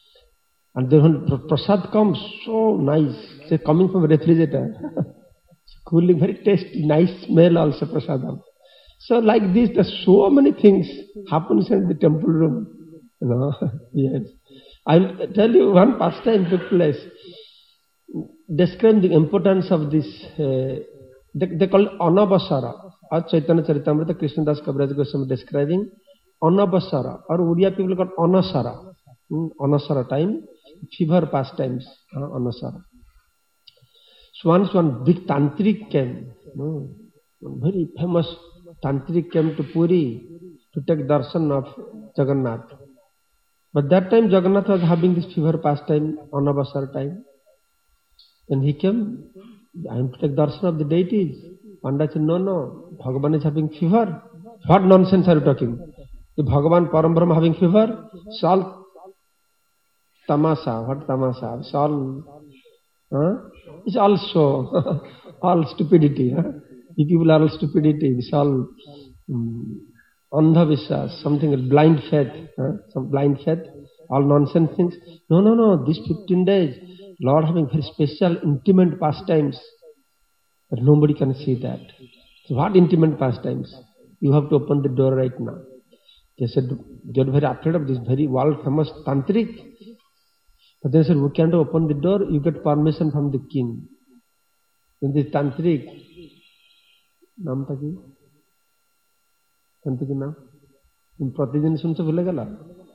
And then when prasad comes, so nice. It's coming from a refrigerator. Cooling, very tasty, nice smell also, prasadam. So like this, there's so many things happens in the temple room. You know, yes. I'll tell you one pastime took place. Describe the importance of this. Uh, they, they call it Anabasara. As Chaitanya Charitamrita, Krishnadas Kaviraj Goswami describing Anabasara, or Uriya people call Anasara. Hmm, Anasara time, fever pastimes. Uh, Anasara. So once one big tantric came, hmm, one very famous tantric came to Puri to take darshan of Jagannath. But that time Jagannath was having this fever pastime, Anabasara time. When he came, I am to take darshan of the deities. Panda said, no, no, Bhagavan is having fever. What nonsense are you talking? The Bhagavan Parambrahma having fever? It's all tamasa. What tamasa? It's all, huh? It's all so, all stupidity. Huh? You people are all stupidity. It's all um, andhavishwas, something, blind faith. Huh? Some blind faith, all nonsense things. No, no, no, these fifteen days, Lord having very special, intimate pastimes. But nobody can see that. So what intimate pastimes? You have to open the door right now. They said, they are very afraid of this very world famous tantric. But they said, we can't open the door, you get permission from the king. Then this tantric, नाम था कि tantric नाम प्रतिदिन सुन से भूले गला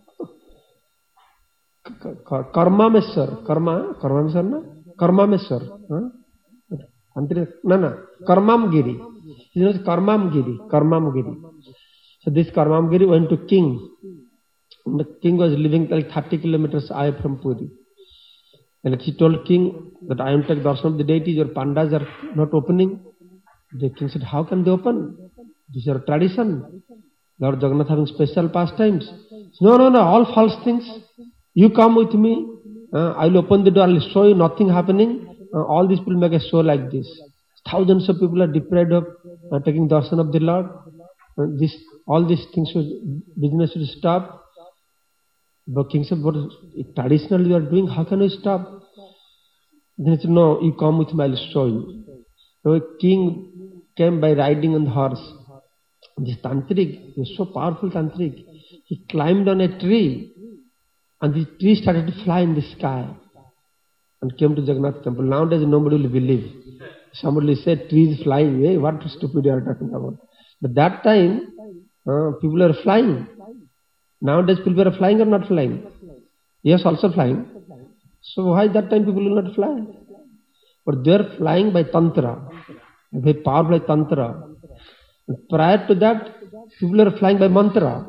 कर्मामेश्वर कर्मा कर्मामेश्वर ना कर्मामेश्वर tantric ना ना कर्मामगिरी he knows कर्मामगिरी कर्मामगिरी so this कर्मामगिरी went to king. And the king was living like thirty kilometers away from Puri. And he told king that I am taking darshan of the deities, your pandas are not opening. The king said, how can they open? This is your tradition. Lord Jagannath having special pastimes. No, no, no, all false things. You come with me, uh, I will open the door, I will show you nothing happening. Uh, all these people make a show like this. Thousands of people are deprived of uh, taking darshan of the Lord. Uh, this, all these things, should, business should stop. But king said, what traditionally you are doing, how can you stop? Then he said, no, you come with me, I will show you. So a king came by riding on the horse. This tantric, he was so powerful tantric, he climbed on a tree and the tree started to fly in the sky and came to Jagannath temple. Nowadays nobody will believe. Somebody will say trees flying, hey, what stupid you are talking about. But that time, uh, people are flying. Nowadays people are flying or not flying? Yes, also flying. So why that time people will not fly? But they are flying by tantra, very powerful by tantra. Prior to that, people are flying by mantra.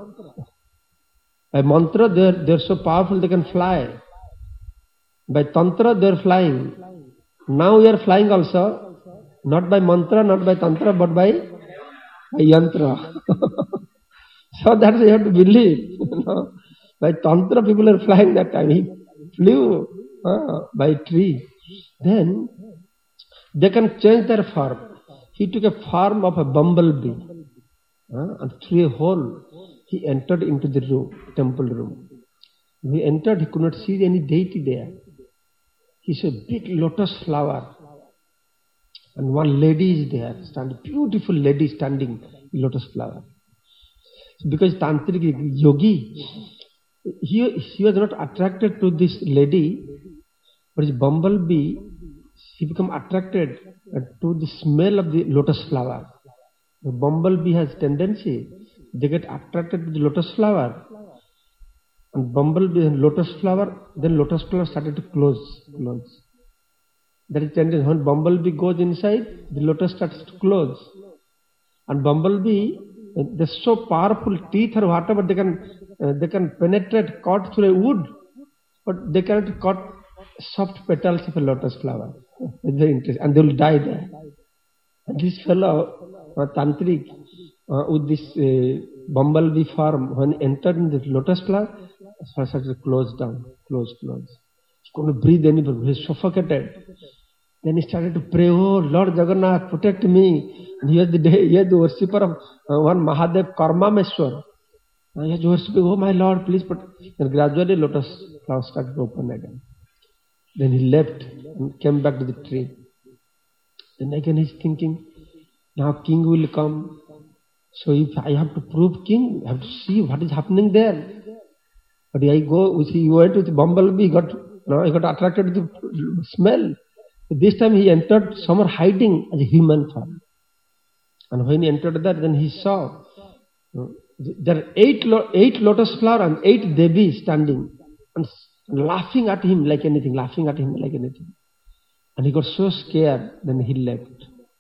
By mantra, they are, they are so powerful they can fly. By tantra, they are flying. Now we are flying also, not by mantra, not by tantra, but by, by yantra. So that's you have to believe. You know. By tantra, people are flying that time. He flew uh, by tree. Then they can change their form. He took a form of a bumblebee, uh, and through a hole he entered into the room, temple room. When he entered, he could not see any deity there. He saw a big lotus flower, and one lady is there, standing, beautiful lady standing in lotus flower. So because tantric yogi, he, he was not attracted to this lady, but his bumblebee, he became attracted to the smell of the lotus flower. The bumblebee has tendency, they get attracted to the lotus flower. And bumblebee and lotus flower, then lotus flower started to close. close. That is tendency. When bumblebee goes inside, the lotus starts to close. And bumblebee, they're so powerful teeth or whatever, they can uh, they can penetrate, cut through a wood, but they cannot cut soft petals of a lotus flower. It's very interesting. And they will die there. And this fellow, uh, tantric, uh, with this uh, bumblebee form, when he entered in the lotus flower, started to close down, close, close. He couldn't breathe anymore. He was suffocated. Then he started to pray, oh Lord Jagannath, protect me. And he was the, he was the worshipper of uh, one Mahadev Karmameshwar. Uh, he was worshipping, oh my Lord, please. But then gradually lotus flower started to open again. Then he left and came back to the tree. Then again he's thinking, now king will come. So if I have to prove king, I have to see what is happening there. But I go, he went with bumblebee, got, no, he got attracted to the smell. This time he entered somewhere hiding as a human form. And when he entered there, then he saw uh, there are eight, lo eight lotus flowers and eight Devis standing and laughing at him like anything, laughing at him like anything. And he got so scared, then he left.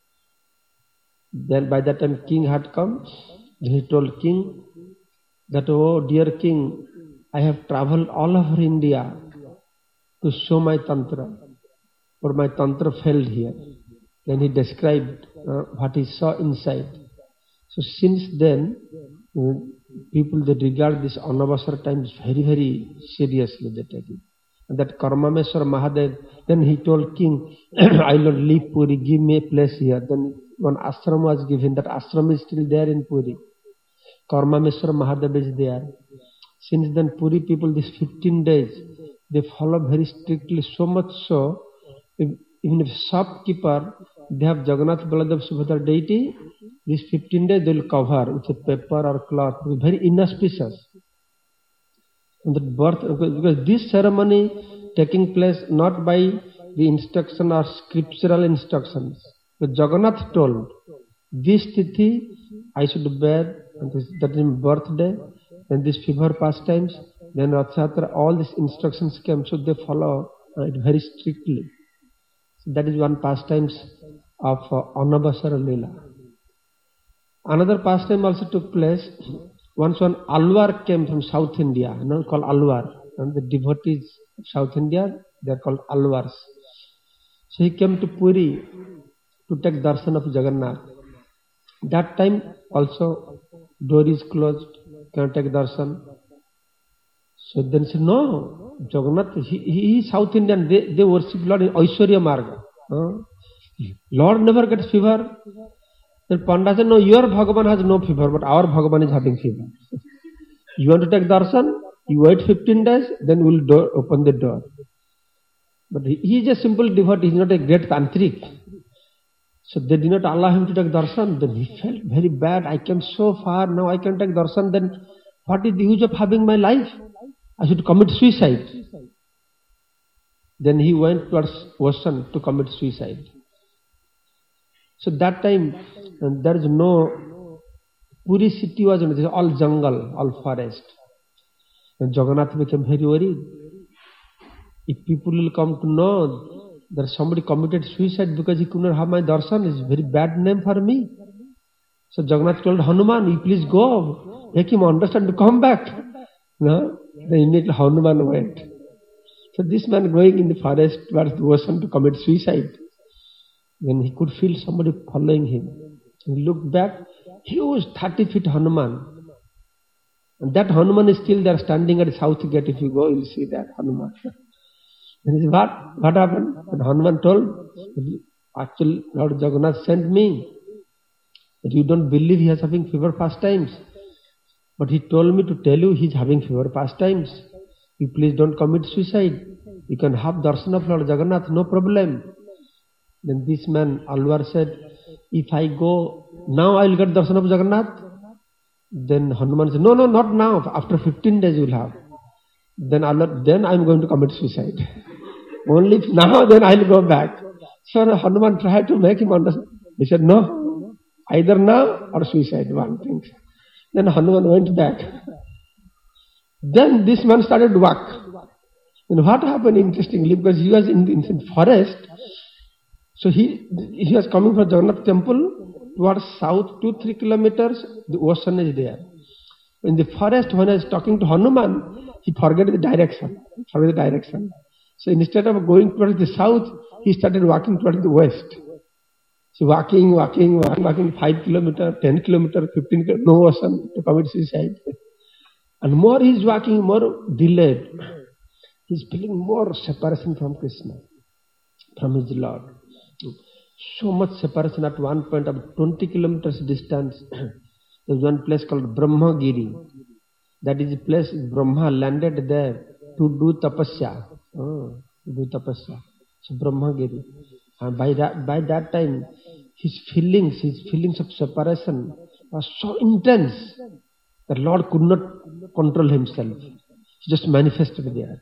Then by that time king had come, he told king that, oh dear king, I have traveled all over India to show my tantra, but my tantra failed here. Then he described uh, what he saw inside. So since then, uh, people they regard this Anavasara times very, very seriously. They take it. And that Karmameshwar Mahadev, then he told king, I will leave Puri, give me a place here. Then one ashram was given. That ashram is still there in Puri. Karmameshwar Mahadev is there. Since then, Puri people, these fifteen days, they follow very strictly, so much so, if, even if shopkeeper, they have Jagannath Baladev Subhadra deity, these fifteen days they will cover with a paper or cloth, very inauspicious. And the birth, because this ceremony taking place not by the instruction or scriptural instructions. But Jagannath told, this tithi I should bear, and this, that is my birthday, then this fever pastimes, then Rathayatra, all these instructions came, so they follow uh, it very strictly. So that is one pastimes of uh, Anavasara Leela. Another pastime also took place. Once one Alwar came from South India, you know, called Alwar. And the devotees of South India, they are called Alwars. So he came to Puri to take darshan of Jagannath. That time also door is closed, cannot take darshan. So then he said, no, Jagannath, he, he is South Indian, they, they worship Lord in Aishwarya Marga. Huh? Lord never gets fever. Then Pandit said, no, your Bhagavan has no fever, but our Bhagavan is having fever. You want to take darshan? You wait fifteen days, then we'll do, open the door. But he, he is a simple devotee, he is not a great tantric. So they did not allow him to take darshan. Then he felt very bad. I came so far, now I can take darshan. Then what is the use of having my life? I should commit suicide. Then he went towards ocean to commit suicide. So that time there is no Puri city was all jungle, all forest. And Jagannath became very worried. If people will come to know that somebody committed suicide because he could not have my darshan, it's a very bad name for me. So Jagannath told Hanuman, you please go, make him understand to come back. No? Then immediately Hanuman went. So this man going in the forest towards the ocean to commit suicide. Then he could feel somebody following him. He looked back, huge thirty feet Hanuman. And that Hanuman is still there standing at the south gate. If you go, you'll see that Hanuman. And he said, what? What happened? And Hanuman told, actually Lord Jagannath sent me. But you don't believe he is having fever pastimes. But he told me to tell you he is having fever pastimes. You please don't commit suicide. You can have darshan of Lord Jagannath, no problem. Then this man, Alwar, said, if I go now, I will get darshan of Jagannath. Then Hanuman said, no, no, not now. After fifteen days you will have. Then Alwar, then I am going to commit suicide. Only now, then I will go back. So Hanuman tried to make him understand. He said, no, either now or suicide, one thing. Then Hanuman went back. Then this man started to walk. And what happened interestingly, because he was in the, in the forest, so he, he was coming from Jagannath temple towards south, two, three kilometers, the ocean is there. In the forest, when I was talking to Hanuman, he forgot the direction. Forgot the direction. So instead of going towards the south, he started walking towards the west. So walking, walking, walking, walking, five kilometers, ten kilometers, fifteen kilometers, no ocean to commit suicide. And more he is walking, more delayed. He is feeling more separation from Krishna, from his Lord. So much separation at one point of twenty kilometers distance. There is one place called Brahmagiri. That is a place Brahma landed there to do tapasya. Oh, to do tapasya. So Brahmagiri. And by that, by that time, his feelings, his feelings of separation was so intense that Lord could not control himself. He just manifested there.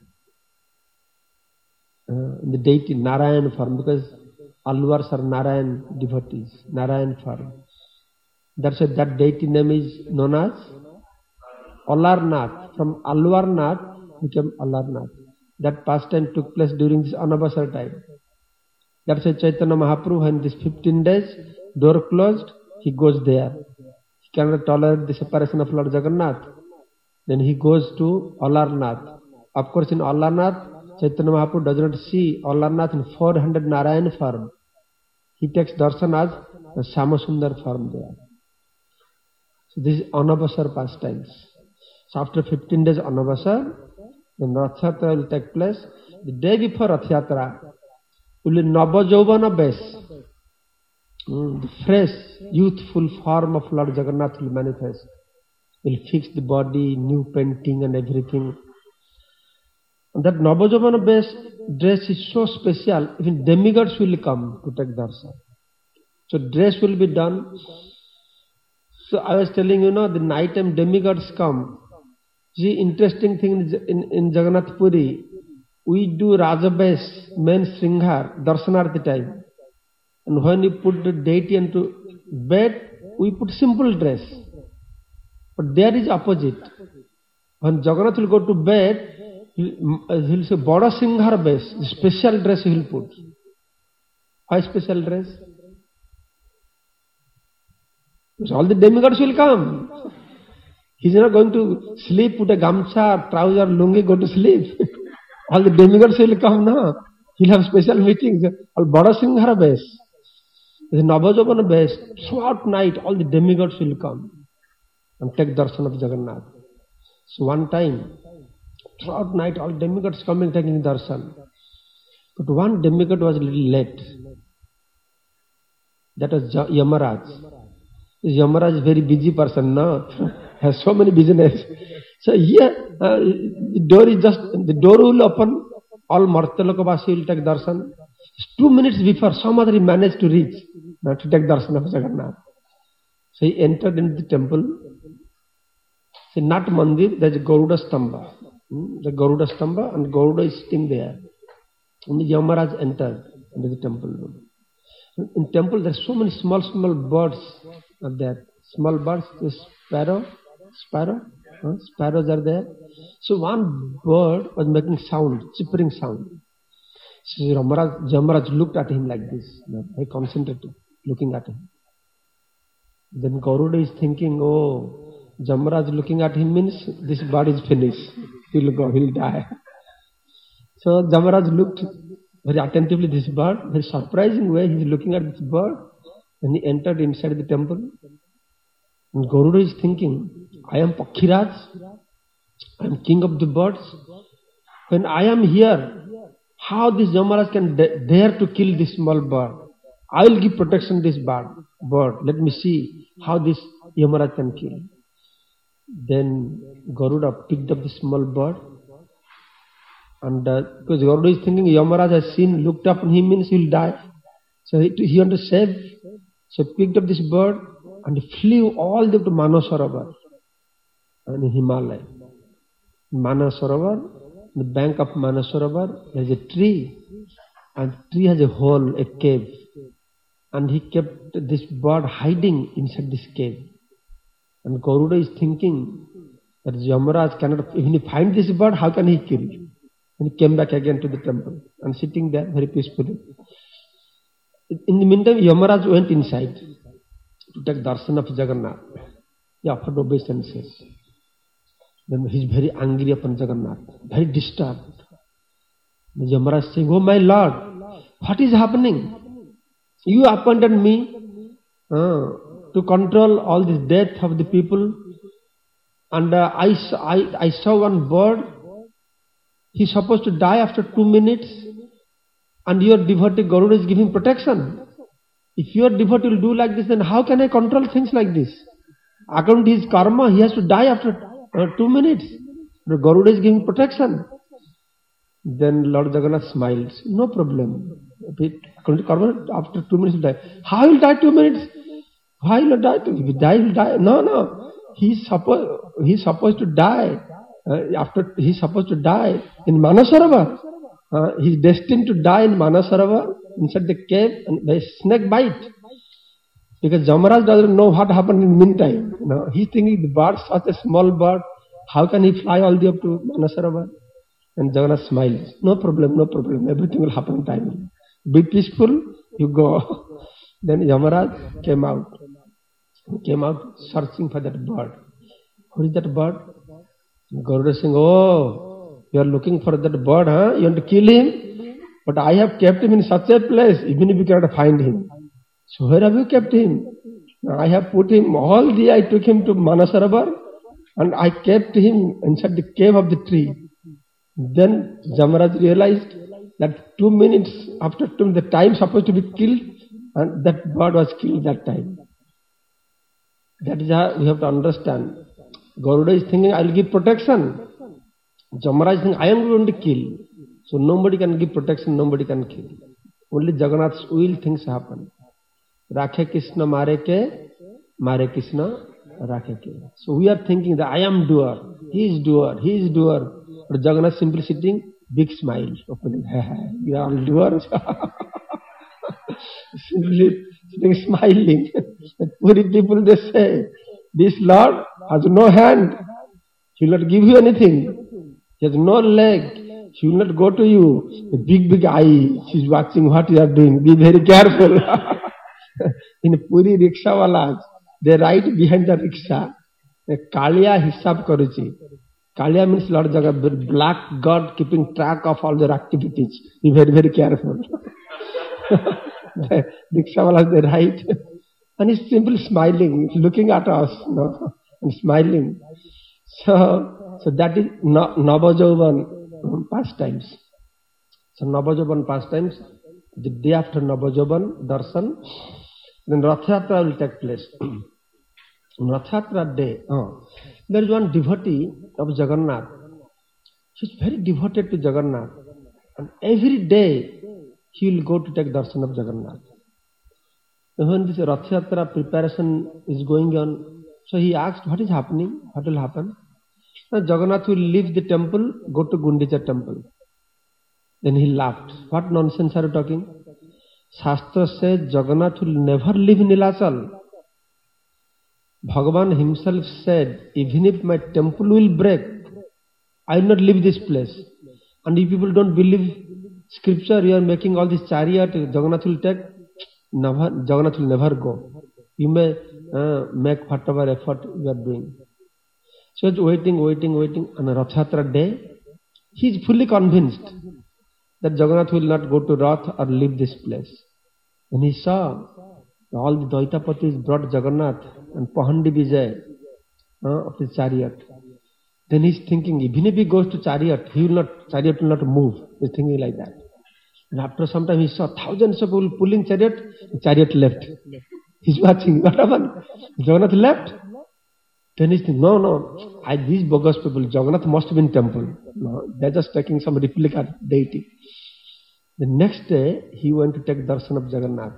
Uh, in the deity Narayan form, because Alwars are Narayan devotees, Narayan form. That's why that deity name is known as Alarnath. From Alwarnath became Alarnath. That pastime took place during this Anabasar time. That's why Chaitanya Mahaprabhu, when this fifteen days, door closed, he goes there. He cannot tolerate the separation of Lord Jagannath. Then he goes to Alarnath. Of course, in Alarnath, Chaitanya Mahaprabhu does not see Alarnath in four hundred Narayan form. He takes darshan as the Samasundar form there. So this is Anabasar pastimes. So after fifteen days Anabasar, then Rath Yatra will take place. The day before Rath Yatra will be Navajovana Bes. Mm, the fresh, youthful form of Lord Jagannath will manifest. Will fix the body, new painting and everything. And that Navajovana Bes dress is so special, even demigods will come to take darshan. So dress will be done. So I was telling you, know, the night time demigods come. See, interesting thing in, in Jagannath Puri, we do Rajabes, main Sringhar, Darshanarthi time. And when we put the deity into bed, we put simple dress. But there is opposite. When Jagannath will go to bed, he will say, Bada Sringhar bes, special dress he will put. Why special dress? Because all the demigods will come. He is not going to sleep, put a gamcha, trouser, lungi, go to sleep. All the demigods will come now. He'll have special meetings. All Bada Sringhara bes. The Navajovana bes. Throughout night, all the demigods will come and take darshan of Jagannath. So one time, throughout night, all demigods coming taking darshan. But one demigod was a little late. That was Yamaraj. Yamaraj is a very busy person now. Has so many business. So here, uh, the door is just, the door will open, all Martalokavasi will take darshan. Two minutes before, some other he managed to reach. not to take darshan of Jagannath. So he entered into the temple. See, not mandir, there's a Garuda Stamba. Hmm? The Garuda Stamba and Garuda is sitting there. And the Yamaraj entered into the temple. In temple, there are so many small, small birds are there. Small birds, the sparrow, sparrow, huh? Sparrows are there. So one bird was making sound, chirping sound. So Yamaraj, Yamaraj looked at him like this, very concentrated, looking at him. Then Garuda is thinking, oh, Yamaraj looking at him means this bird is finished. He'll go, he'll die. So Yamaraj looked very attentively at this bird, very surprising way he's looking at this bird. Then he entered inside the temple. And Garuda is thinking, I am Pakhiraj, I am king of the birds. When I am here, how this Yamaraj can dare to kill this small bird? I will give protection to this bird. bird. Let me see how this Yamaraj can kill. Then Garuda picked up the small bird. And uh, because Garuda is thinking, Yamaraj has seen, looked up on him means he will die. So he, he wanted to save. So picked up this bird and flew all the way to Manasarovar and in Himalaya. Manasarovar, the bank of Manasarovar, there is a tree. And the tree has a hole, a cave. And he kept this bird hiding inside this cave. And Garuda is thinking that Yamaraj cannot, even if he finds this bird, how can he kill it? And he came back again to the temple and sitting there very peacefully. In the meantime, Yamaraj went inside to take darshan of Jagannath. He offered obeisances. Then he is very angry upon Jagannath, very disturbed. The Yamaraj is saying, oh my Lord, what is happening? You appointed me uh, to control all this death of the people. And uh, I, I, I saw one bird. He is supposed to die after two minutes. And your devotee Garuda is giving protection. If your devotee will do like this, then how can I control things like this? According to his karma, he has to die after uh, two minutes. But Garuda is giving protection. Then Lord Jagannath smiles. No problem. According to karma, after two minutes he will die. How will die two minutes? Why will die? If he die, he will die. No, no. He is supposed, he is supposed to die. Uh, after he is supposed to die in Manasarovar. Uh, he is destined to die in Manasarovar inside the cave and by snake bite. Because Yamaraj doesn't know what happened in the meantime. You know, he is thinking the bird, such a small bird, how can he fly all the way up to Manasarovar? And Jagannath smiles. No problem, no problem. Everything will happen in time. Be peaceful, you go. Then Yamaraj came out. He came out searching for that bird. Who is that bird? Garuda saying, oh, you are looking for that bird, huh? You want to kill him? But I have kept him in such a place, even if you cannot find him. So where have you kept him? I have put him, all the, I took him to Manasarovar and I kept him inside the cave of the tree. Then Yamaraj realized that two minutes after two, the time supposed to be killed and that bird was killed that time. That is how we have to understand. Garuda is thinking, I will give protection. Yamaraj is thinking, I am going to kill. So nobody can give protection, nobody can kill. Only Jagannath's will things happen. Rakhe Krishna mare ke, mare Krishna rakhe ke. So we are thinking that I am doer, he is doer, he is doer. But Jagannath simply sitting, big smile, opening, you are all doers. Simply sitting smiling. Puri people they say, this Lord has no hand, he will not give you anything. He has no leg, he will not go to you. A big, big eye, she is watching what you are doing. Be very careful. In Puri rickshawalas, they ride behind the rickshaw. Kaliya hisab karuchi. Kaliya means Lord Jagannath, black god keeping track of all their activities. Be very, very careful. The rickshawalas, they ride. And he's simply smiling, looking at us, no? And smiling. So, so that is Navajoban pastimes. So Navajoban pastimes, the day after Navajoban darshan, then Rath Yatra will take place. On Rath Yatra day, oh, there is one devotee of Jagannath. He is very devoted to Jagannath. And every day he will go to take darshan of Jagannath. When this Rath Yatra preparation is going on, so he asked, what is happening? What will happen? Now Jagannath will leave the temple, go to Gundicha temple. Then he laughed. What nonsense are you talking? Shastra says Jagannath will never leave Nilachal. Bhagavan himself said, even if my temple will break, I will not leave this place. And if people don't believe scripture, you are making all this chariot, Jagannath will take, never, Jagannath will never go. You may uh, make whatever effort you are doing. So he was waiting, waiting, waiting. On a Rath Yatra day, he is fully convinced that Jagannath will not go to Rath or leave this place. When he saw all the Daitapatis brought Jagannath and Pahandi Vijay uh, of his chariot, then he's thinking, even if he goes to chariot, he will not, chariot will not move. He's thinking like that. And after some time he saw thousands of people pulling chariot, the chariot left. He's watching, what happened? Jagannath left. Then he's thinking, no, no, I, these bogus people, Jagannath must be in temple. No, they're just taking some replica deity. The next day, he went to take darshan of Jagannath.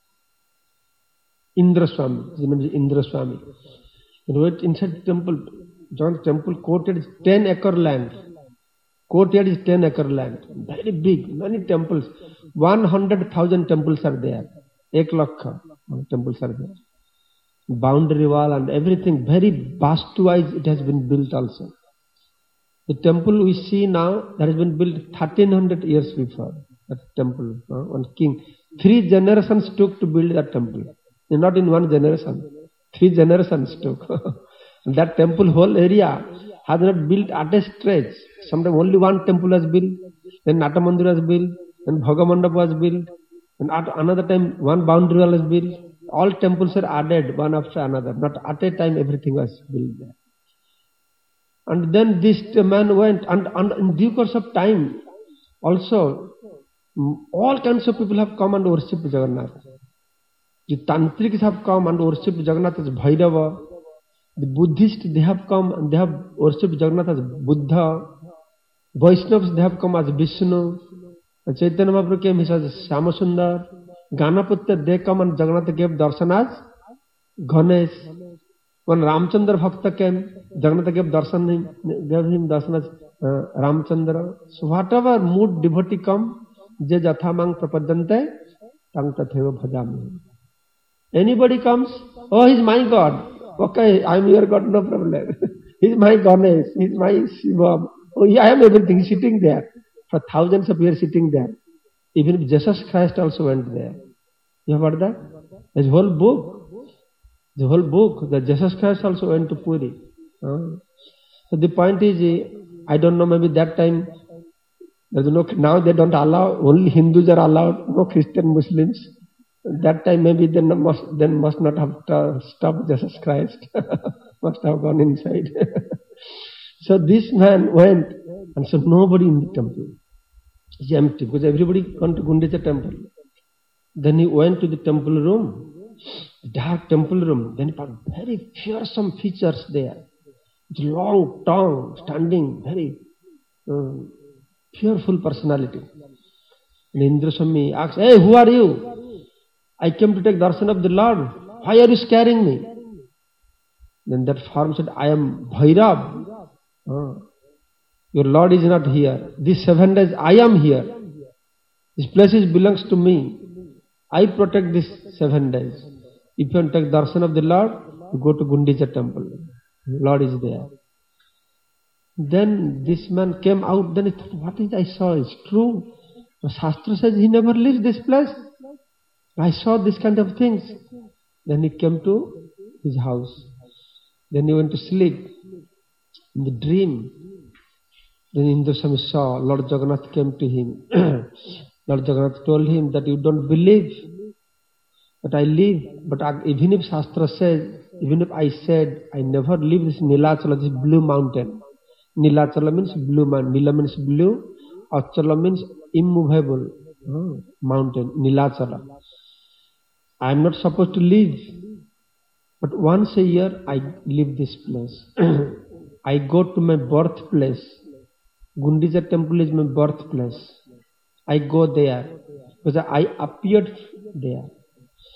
Indra Swami, his name is Indra Swami. He went inside the temple. Jagannath temple courtyard is ten acre land. Courtyard is ten acre land. Very big, many temples. one hundred thousand temples are there. Ek lakha temples are there. Boundary wall and everything, very vastu-wise it has been built also. The temple we see now, that has been built thirteen hundred years before. That temple, uh, one king. Three generations took to build that temple. Not in one generation. Three generations took. And that temple whole area has not built at a stretch. Sometimes only one temple was built, then Natamandir was built, then Bhagamandap was built, and at another time one boundary wall was built. All temples are added one after another. Not at a time everything was built there. And then this man went, and, and in due course of time, also, all kinds of people have come and worshipped Jagannath. The Tantrics have come and worshipped Jagannath as Bhairava. The Buddhists, they have come and they have worshipped Jagannath as Buddha. Vaishnavas, they have come as Vishnu. And Chaitanya Mahaprabhu came, he says Shyamasundar. Ganapatya, they come and Jagannath gave darshan as Ganesh. When Ramchandra Bhakta came, Jagannath gave darshan, gave him darshan as uh, Ramchandra. So whatever mood devotee come, je jathamang prapadyante, tang tatheva bhajami. Anybody comes, oh, he's my God. Okay, I'm your God, no problem. He's my Ganesh, he's my Shiva. Oh, yeah, I am everything, he's sitting there. For thousands of years sitting there. Even Jesus Christ also went there. You have heard that? There's a whole book. The whole book that Jesus Christ also went to Puri. Uh, so the point is, I don't know, maybe that time, there's no, now they don't allow, only Hindus are allowed, no Christian Muslims. That time maybe they must, then must not have stopped Jesus Christ. Must have gone inside. So this man went, and so nobody in the temple. It's empty, because everybody gone to Gundicha temple. Then he went to the temple room, dark temple room. Then he found very fearsome features there. With long tongue, standing, very uh, fearful personality. And Indra Swami asked, hey, who are you? I came to take darshan of the Lord. Why are you scaring me? Then that form said, I am Bhairav. Uh, Your Lord is not here. These seven days I am here. This place is, belongs to me. I protect these seven days. If you want to take darshan of the Lord, you go to Gundicha temple. Lord is there. Then this man came out. Then he thought, what is I saw? It's true. The Shastra says he never leaves this place. I saw this kind of things. Then he came to his house. Then he went to sleep. In the dream, then Indra Swami saw Lord Jagannath came to him. Lord Jagannath told him that you don't believe that I live, but I, even if Shastra says, even if I said I never leave this Nilachala, this blue mountain. Nilachala means blue mountain. Nila means blue. Achala means immovable oh, mountain. Nilachala. I am not supposed to leave, but once a year I leave this place. I go to my birthplace. Gundicha temple is my birthplace. I go there because I appeared there.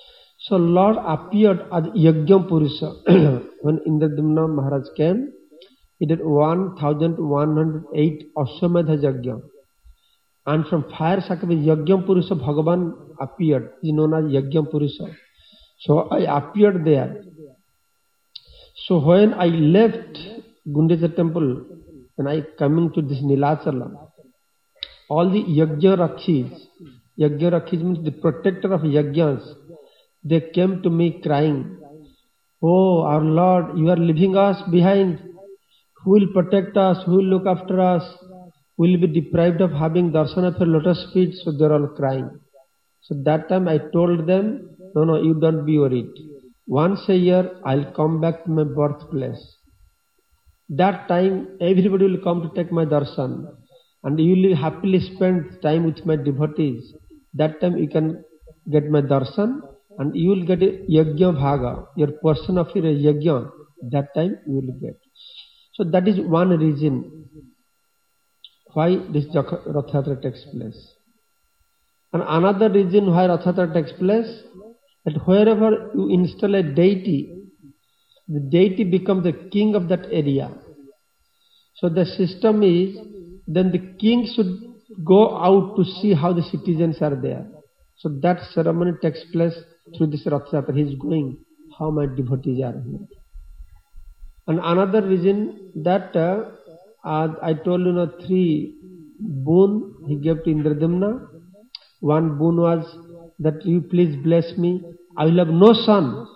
So Lord appeared as Yajna Purusha. When Indradumna Maharaj came, he did one thousand one hundred eight Ashwamedha Yajna. And from fire sacrifice, Yajna Purusha Bhagavan appeared. He is known as Yajna Purusha. So I appeared there. So when I left Gundicha temple, when I coming to this Nilachala, all the Yajna Rakshis, Yajna Rakshis means the protector of Yajnas, they came to me crying, "Oh, our Lord, you are leaving us behind. Who will protect us? Who will look after us? We will be deprived of having darshan of your lotus feet." So they are all crying. So that time I told them, no, no, you don't be worried. Once a year, I'll come back to my birthplace. That time, everybody will come to take my darshan. And you will happily spend time with my devotees. That time you can get my darshan. And you will get a yajna bhaga, your portion of your yajna. That time you will get. So that is one reason why this Rath Yatra takes place. And another reason why Rath Yatra takes place, that wherever you install a deity, the deity becomes the king of that area. So the system is, then the king should go out to see how the citizens are there. So that ceremony takes place through this Rath Yatra. He is going, how my devotees are here. And another reason that uh, uh, I told you, know, three boon he gave to Indradumna. One boon was that you please bless me. I will have no son.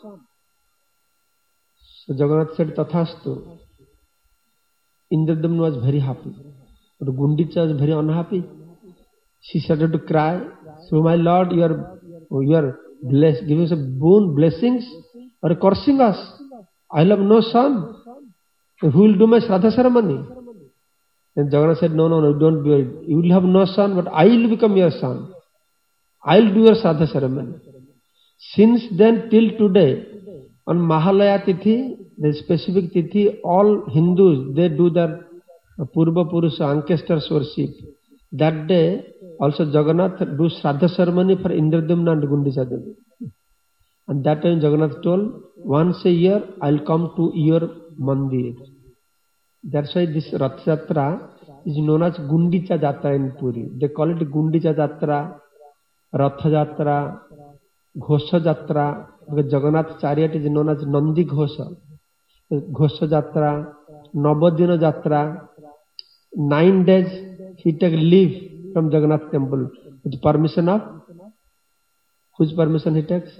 So Jagannath said, Tathastu. Indradumna was very happy. But Gundicha was very unhappy. She started to cry. So my Lord, you are, you are blessed, giving us a boon, blessings, or cursing us. I will have no son. So who will do my Shraddha ceremony? And Jagannath said, no, no, no, don't be worried. You will have no son, but I will become your son. I will do your Shraddha ceremony. Since then till today, on Mahalaya Tithi, the specific Tithi, all Hindus, they do their Purva Purusha, ancestors worship. That day, also Jagannath do Shraddha ceremony for Indradumna and Gundicha Devi. And that time Jagannath told, once a year I will come to your mandir. That's why this Rath Yatra is known as Gundicha Jatra in Puri. They call it Gundicha Jatra, Rath Yatra, Ghosha Jatra, because Jagannath chariot is known as Nandi Ghosha. Ghosha Jatra, Navadina Jatra, nine days he take leave from Jagannath temple with permission of, whose permission he takes?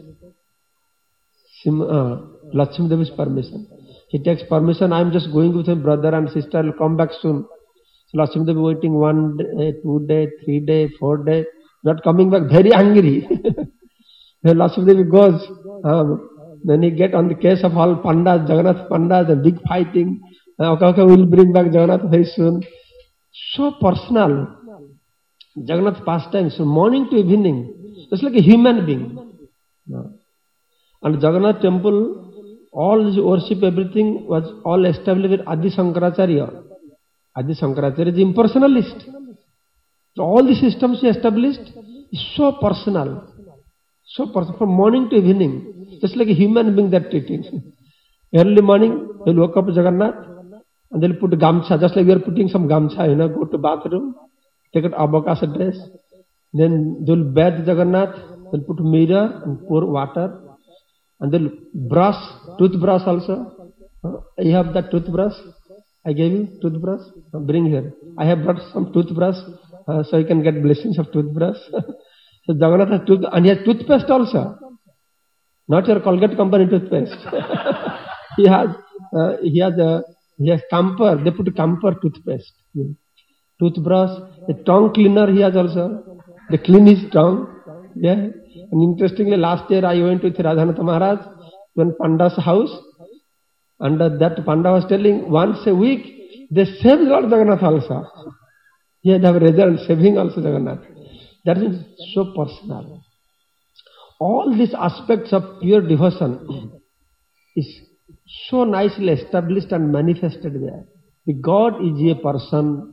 Sim, uh, Lakshmi Devi's permission. He takes permission, I am just going with my brother and sister, I will come back soon. So Lakshmi Devi waiting one day, two day, three day, four day, not coming back, very angry. Then Lakshmi Devi goes, um, then he get on the case of all pandas, Jagannath pandas, and big fighting. Uh, okay, okay, we will bring back Jagannath very soon. So personal. Jagannath pastime, so morning to evening, just like a human being. No. And Jagannath temple, all this worship, everything was all established with Adi Shankaracharya. Adi Shankaracharya is impersonalist. So all the systems he established is so personal. So personal, from morning to evening, just like a human being that treating. Early morning, they'll wake up Jagannath and they'll put gamcha, just like we are putting some gamcha, you know, go to bathroom, take out abakasa dress, then they'll bathe Jagannath, they'll put mirror and pour water, and they'll brush, toothbrush also. Uh, you have that toothbrush? I gave you toothbrush? Uh, bring here. I have brought some toothbrush, uh, so you can get blessings of toothbrush. So Jagannath has tooth, and he has toothpaste also. Not your Colgate company toothpaste. he has, uh, he has, uh, he has camphor. They put camphor toothpaste. Hmm. Toothbrush, a tongue cleaner he has also. They clean his tongue. Yeah. And interestingly, last year I went with Radhanatha Maharaj to one Panda's house, and uh, that Panda was telling once a week they save Lord Jagannath also. He had a result saving also Jagannath. That is so personal. All these aspects of pure devotion is so nicely established and manifested there. The God is a person.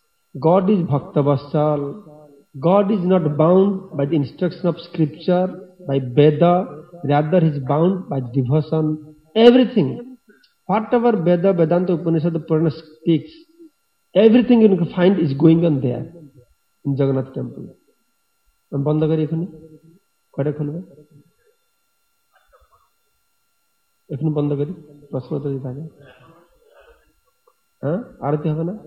God is Bhakta Vatsal. God is not bound by the instruction of scripture. by Veda, rather he is bound by devotion, everything. Whatever Veda, Vedanta, Upanishad, the Purana speaks, everything you can find is going on there in Jagannath temple. I'm banda kari ekhuni kare khulbe ekhuni banda kari prashno to jitane ha arati hobe na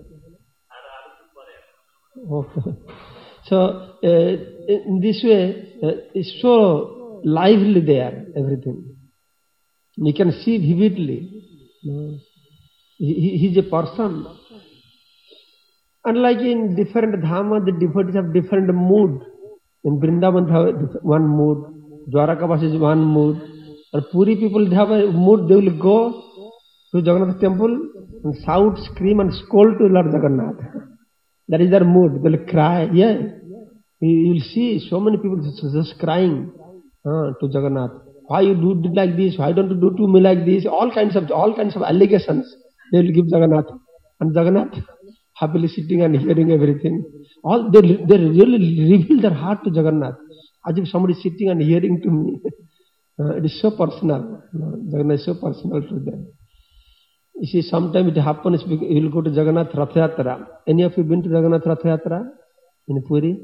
okay. So uh, in this way uh, it's so lively there, everything you can see vividly. he, he is a person. Unlike in different dhama, the devotees have different mood. In Vrindavan, they have one mood. Dwaraka is one mood. Or Puri people, they have a mood. They will go to Jagannath temple and shout, scream, and scold to Lord Jagannath. That is their mood. They will cry. Yeah, you will see so many people just crying uh, to Jagannath. Why you do it like this? Why don't you do to me like this? All kinds of all kinds of allegations they will give Jagannath, and Jagannath happily sitting and hearing everything. All they, they really reveal their heart to Jagannath, as if somebody is sitting and hearing to me. Uh, it is so personal. Uh, Jagannath is so personal to them. You see, sometimes it happens, you will go to Jagannath Rath Yatra. Any of you been to Jagannath Rath Yatra in Puri?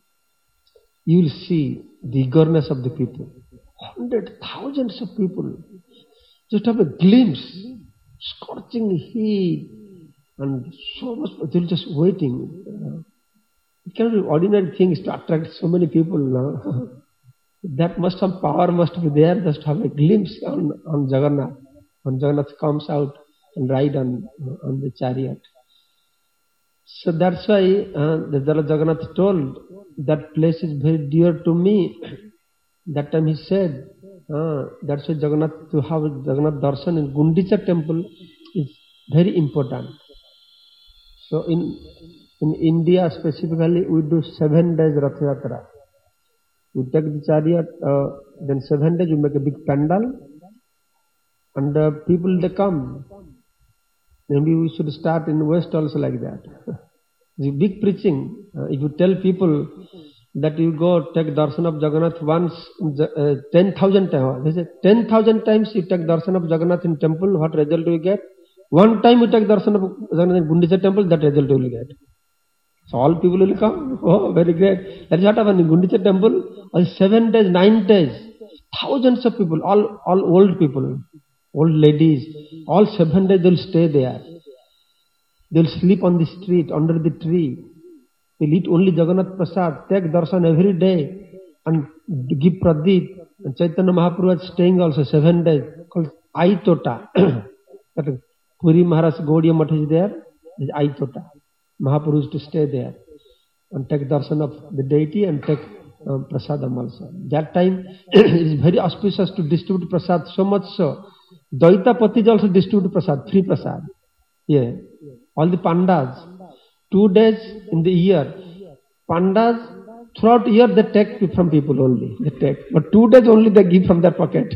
You will see the eagerness of the people. Hundred thousands of people just have a glimpse, scorching heat, and so much, they're just waiting. Uh, it cannot be ordinary things to attract so many people. No? That must have power, must be there, just have a glimpse on, on Jagannath. When Jagannath comes out and ride on, on the chariot. So that's why uh, the Jagannath told, that place is very dear to me. That time he said, uh, that's why Jagannath, to have Jagannath darshan in Gundicha temple is very important. So in in India specifically, we do seven days Rath Yatra. We take the chariot, uh, then seven days we make a big pandal, and uh, people they come. Maybe we should start in West also like that. The big preaching. Uh, if you tell people that you go take darshan of Jagannath once, uh, ten thousand times. They say ten thousand times you take darshan of Jagannath in temple, what result do you get? One time you take darshan of Jagannath in Gundicha temple, that result you will get. So all people will come. Oh, very great. That is what happened in Gundicha temple. Uh, seven days, nine days, thousands of people, all all old people, old ladies, all seven days they will stay there. They will sleep on the street, under the tree. They will eat only Jagannath Prasad, take darshan every day, and give Pradeep. And Chaitanya Mahaprabhu was staying also seven days, called Aitota. That Puri Maharaj Gaudiya Math is there, is Aitota. Mahaprabhu used to stay there and take darshan of the deity and take um, prasadam also. That time it is very auspicious to distribute prasad, so much so. Daita Patis also distribute prasad, free prasad. Yeah. All the pandas, two days in the year, pandas throughout the year they take from people only. They take, but two days only they give from their pocket.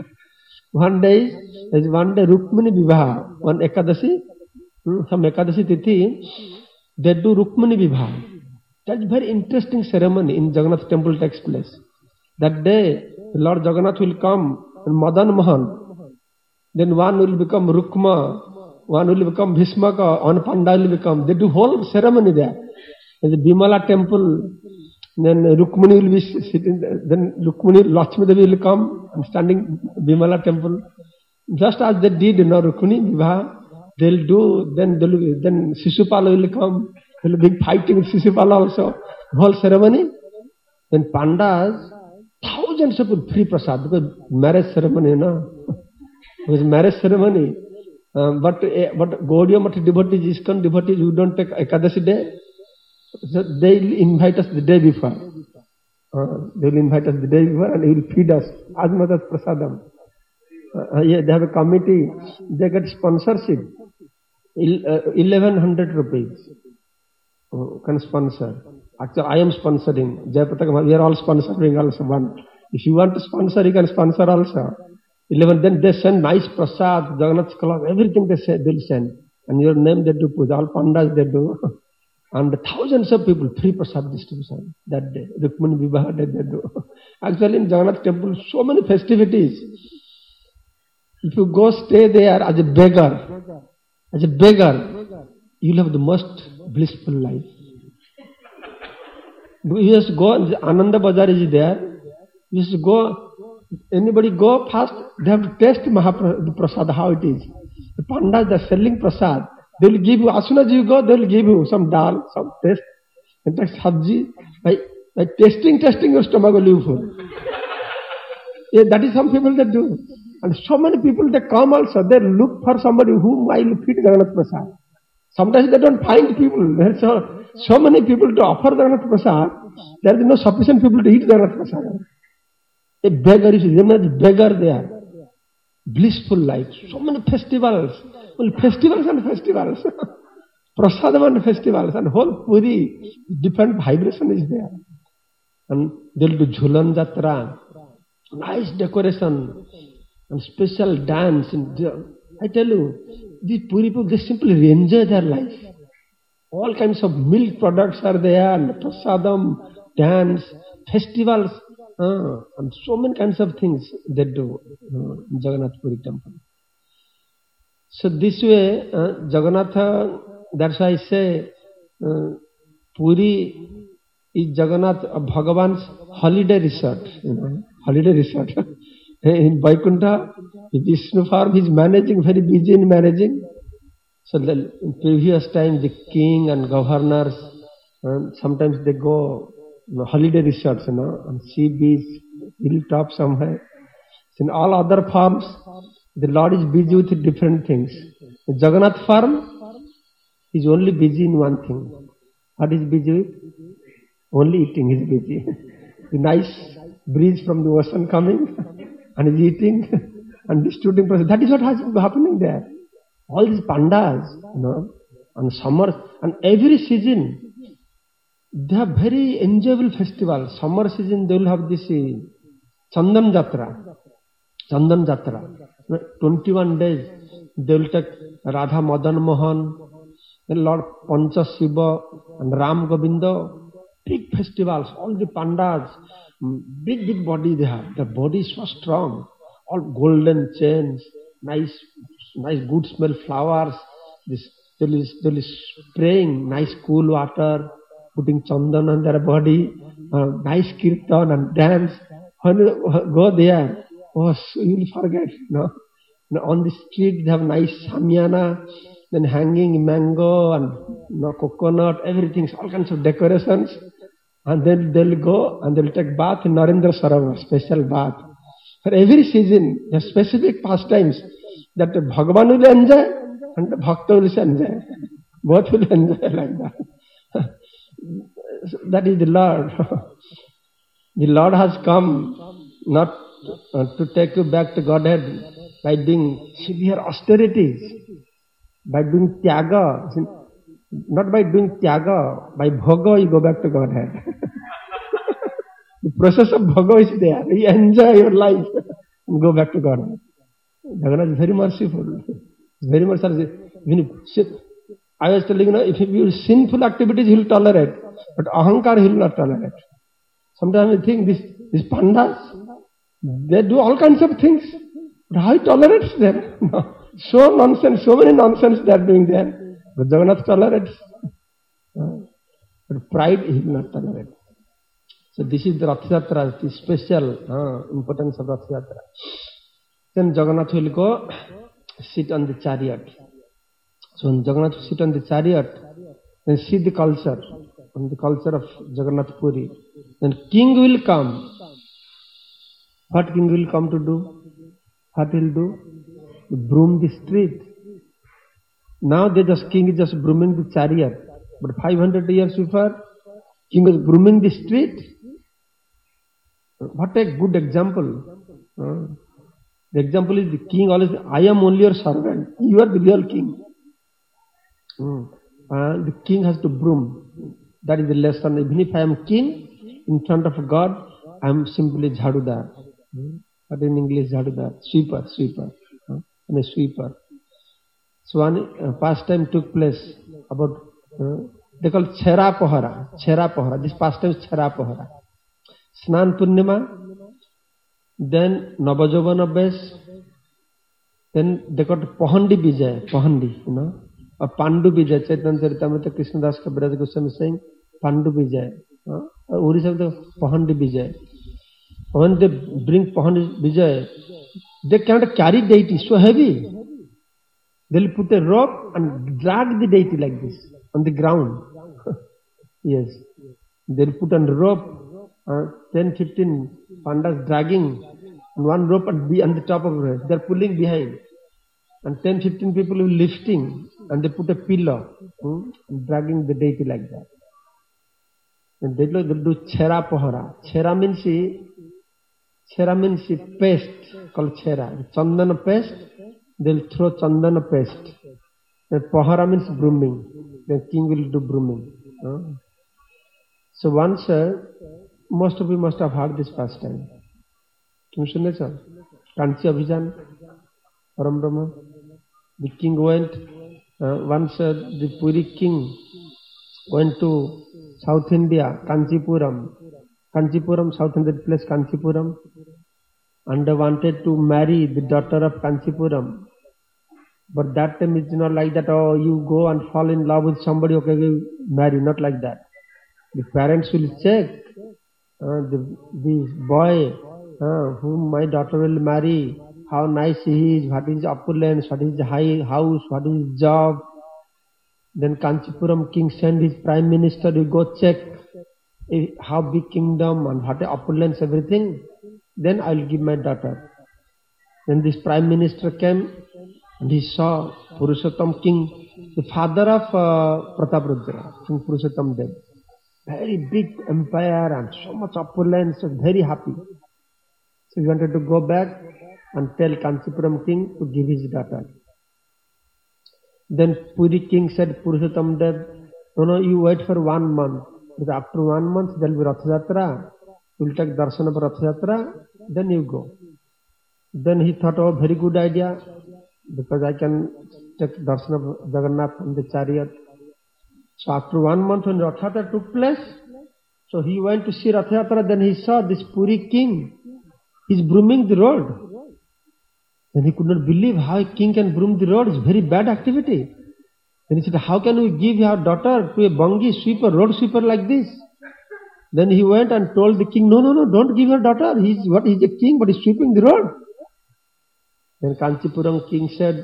One day, there is one day Rukmini Vivaha, one Ekadashi, some Ekadashi Tithi, they do Rukmini Vivaha. That is very interesting ceremony in Jagannath temple takes place. That day, Lord Jagannath will come and Madan Mohan. Then one will become Rukma, one will become Bhishmaka, one Panda will become. They do whole ceremony there. There's a Bimala temple, then Rukmini will be sitting there, then Rukmini, Lakshmi Devi will come and standing Bimala temple. Just as they did, you know, Rukmini Vivaha, they'll do, then they'll be, then Sisupala will come, they'll be fighting with Sisupala also. Whole ceremony. Then Pandas, thousands of free prasad, because marriage ceremony, you know. Because marriage ceremony. Um, but uh, but Gaudiya Math devotees, ISKCON devotees, you don't take Ekadashi day. So they will invite us the day before. Uh, they will invite us the day before and they will feed us as much as prasadam. Uh, yeah, they have a committee. They get sponsorship. eleven hundred rupees. Uh, can sponsor. Actually, I am sponsoring. Jayapataka, we are all sponsoring also one. If you want to sponsor, you can sponsor also. Eleven, then they send nice prasad, Jagannath cloth, everything they say, they'll send. And your name they do, puja, all pandas they do. And thousands of people, free prasad distribution that day. Rukmini Vivaha day they do. Actually, in Jagannath temple, so many festivities. If you go stay there as a beggar, as a beggar, you'll have the most blissful life. You just go, Ananda Bazar is there. You just go, anybody go fast, they have to taste Mahaprasad, how it is. The pandas, they're selling prasad. They will give you, as soon as you go, they will give you some dal, some taste. In fact, sabji, by, by tasting, tasting, your stomach will leave full. Yeah, that is some people that do. And so many people, they come also, they look for somebody whom I will feed Jagannath Prasad. Sometimes they don't find people. There are so, so many people to offer Jagannath Prasad, there is no sufficient people to eat Jagannath Prasad. A beggar is a beggar there. Blissful life. So many festivals. Well, festivals and festivals. Prasadam and festivals. And whole Puri, different vibration is there. And there will be Jhulan Jatra. Nice decoration. And special dance. And I tell you, these Puri people, they simply enjoy their life. All kinds of milk products are there. And prasadam, dance, festivals. Uh, and so many kinds of things they do uh, in Jagannath Puri temple. So this way, uh, Jagannatha, that's why I say, uh, Puri is Jagannath, uh, Bhagavan's holiday resort, you know, holiday resort. In Vaikuntha, Vishnu farm is managing, very busy in managing. So the, in previous time, the king and governors, uh, sometimes they go holiday resorts, you know, on sea beach, hilltop somewhere. So in all other farms, the Lord is busy with different things. The Jagannath farm is only busy in one thing. What is busy with? Only eating is busy. The nice breeze from the ocean coming and is eating and distributing process. That is what has been happening there. All these pandas, you know, and summer and every season, they have very enjoyable festivals. Summer season, they will have this uh, Chandan Jatra. Chandan Jatra. twenty-one days, they will take Radha Madan Mohan, then Lord Pancha Shiva and Ram Govinda. Big festivals, all the pandas, big, big body they have. The body is so strong. All golden chains, nice, nice good smell flowers. This, they will, they will spraying nice cool water, putting chandan on their body, uh, nice kirtan and dance. When you go there, oh, so you will forget. No? No, on the street they have nice samyana, then hanging mango and you know, coconut, everything, all kinds of decorations. And then they'll go and they'll take bath in Narendra Sarovar, special bath. For every season, there are specific pastimes that the Bhagavan will enjoy and the Bhakta will enjoy. Both will enjoy like that. That is the Lord. The Lord has come not uh, to take you back to Godhead by doing severe austerities, by doing tyaga, not by doing tyaga, by bhoga you go back to Godhead. The process of bhoga is there. You enjoy your life and go back to Godhead. Jagannath is very merciful. Very merciful. I was telling you, know, if you sinful activities, he will tolerate. But ahankar, he will not tolerate. Sometimes I think this, these pandas, they do all kinds of things. But how he tolerates them? No. So nonsense, so many nonsense they are doing there. But Jagannath tolerates. But pride he will not tolerate. So this is the Rath Yatra, the special uh, importance of Rath Yatra. Then Jagannath will go sit on the chariot. So when Jagannath will sit on the chariot, then see the culture, on the culture of Jagannath Puri. Then king will come. What king will come to do? What he will do? Broom the street. Now they just king is just brooming the chariot. But five hundred years before, king was brooming the street. What a good example. Uh, the example is the king always, I am only your servant. You are the real king. Mm. Uh, the king has to broom. That is the lesson. Even if I am king, in front of God, I am simply jhadudar. Mm. But in English, jhadudar. Sweeper, sweeper. Uh, and a sweeper. So one uh, pastime took place about, uh, they call Chhera Pohara. Chhera Pohara. This pastime is Chhera Pohara. Snan Purnima, Then Navajovana Bes. Then they got Pahandi Vijay, Pahandi, you know, or Pandu Vijay. Chaitanya Charitamrita Krishna Das Kaviraj Goswami is saying Pandu Vijay. Uh, Odisha of the Pahandi Vijay. When they bring Pahandi Vijay, they cannot carry deity, so heavy. They'll put a rope and drag the deity like this on the ground. Yes. They'll put on the rope, uh, ten, fifteen pandas dragging, and one rope at the, on the top of it. They're pulling behind. And ten, fifteen people will lifting, and they put a pillow, hmm, and dragging the deity like that. And they'll, they'll do chera pohara. Chera means, chera means paste, called chera. Chandana paste, they'll throw chandana paste. And pohara means brooming. The king will do brooming. Huh? So once, uh, most of you must have heard this pastime. तुम सुने sir? Kanchi अभियान, Param Brahma. The king went, uh, once uh, the Puri king went to South India, Kanchipuram. Kanchipuram, South India place Kanchipuram. And they wanted to marry the daughter of Kanchipuram. But that time it's not like that, oh, you go and fall in love with somebody, okay, you marry, not like that. The parents will check uh, the, the boy uh, whom my daughter will marry, how nice he is, what is opulence, what is the high house, what is his job. Then Kanchipuram king send his prime minister to go check if, how big kingdom and what opulence, everything. Then I will give my daughter. Then this prime minister came and he saw Purushottam king, the father of uh, Prataprudra, King Purushottam Dev. Very big empire and so much opulence, so very happy. So he wanted to go back and tell Kanchipuram king to give his daughter. Then Puri king said, Purushottam Dev, no, no, you wait for one month. But after one month there will be Rath Yatra. You will take darshan of Rath Yatra, then you go. Then he thought, oh, very good idea, because I can take darshan of Jagannath on the chariot. So after one month when Rath Yatra took place, so he went to see Rath Yatra, then he saw this Puri king is brooming the road. Then he could not believe how a king can broom the road. It's very bad activity. Then he said, how can we give our daughter to a Bangi sweeper, road sweeper like this? Then he went and told the king, no, no, no, don't give your daughter. He's what? He's a king, but he's sweeping the road. Then Kanchipuram king said,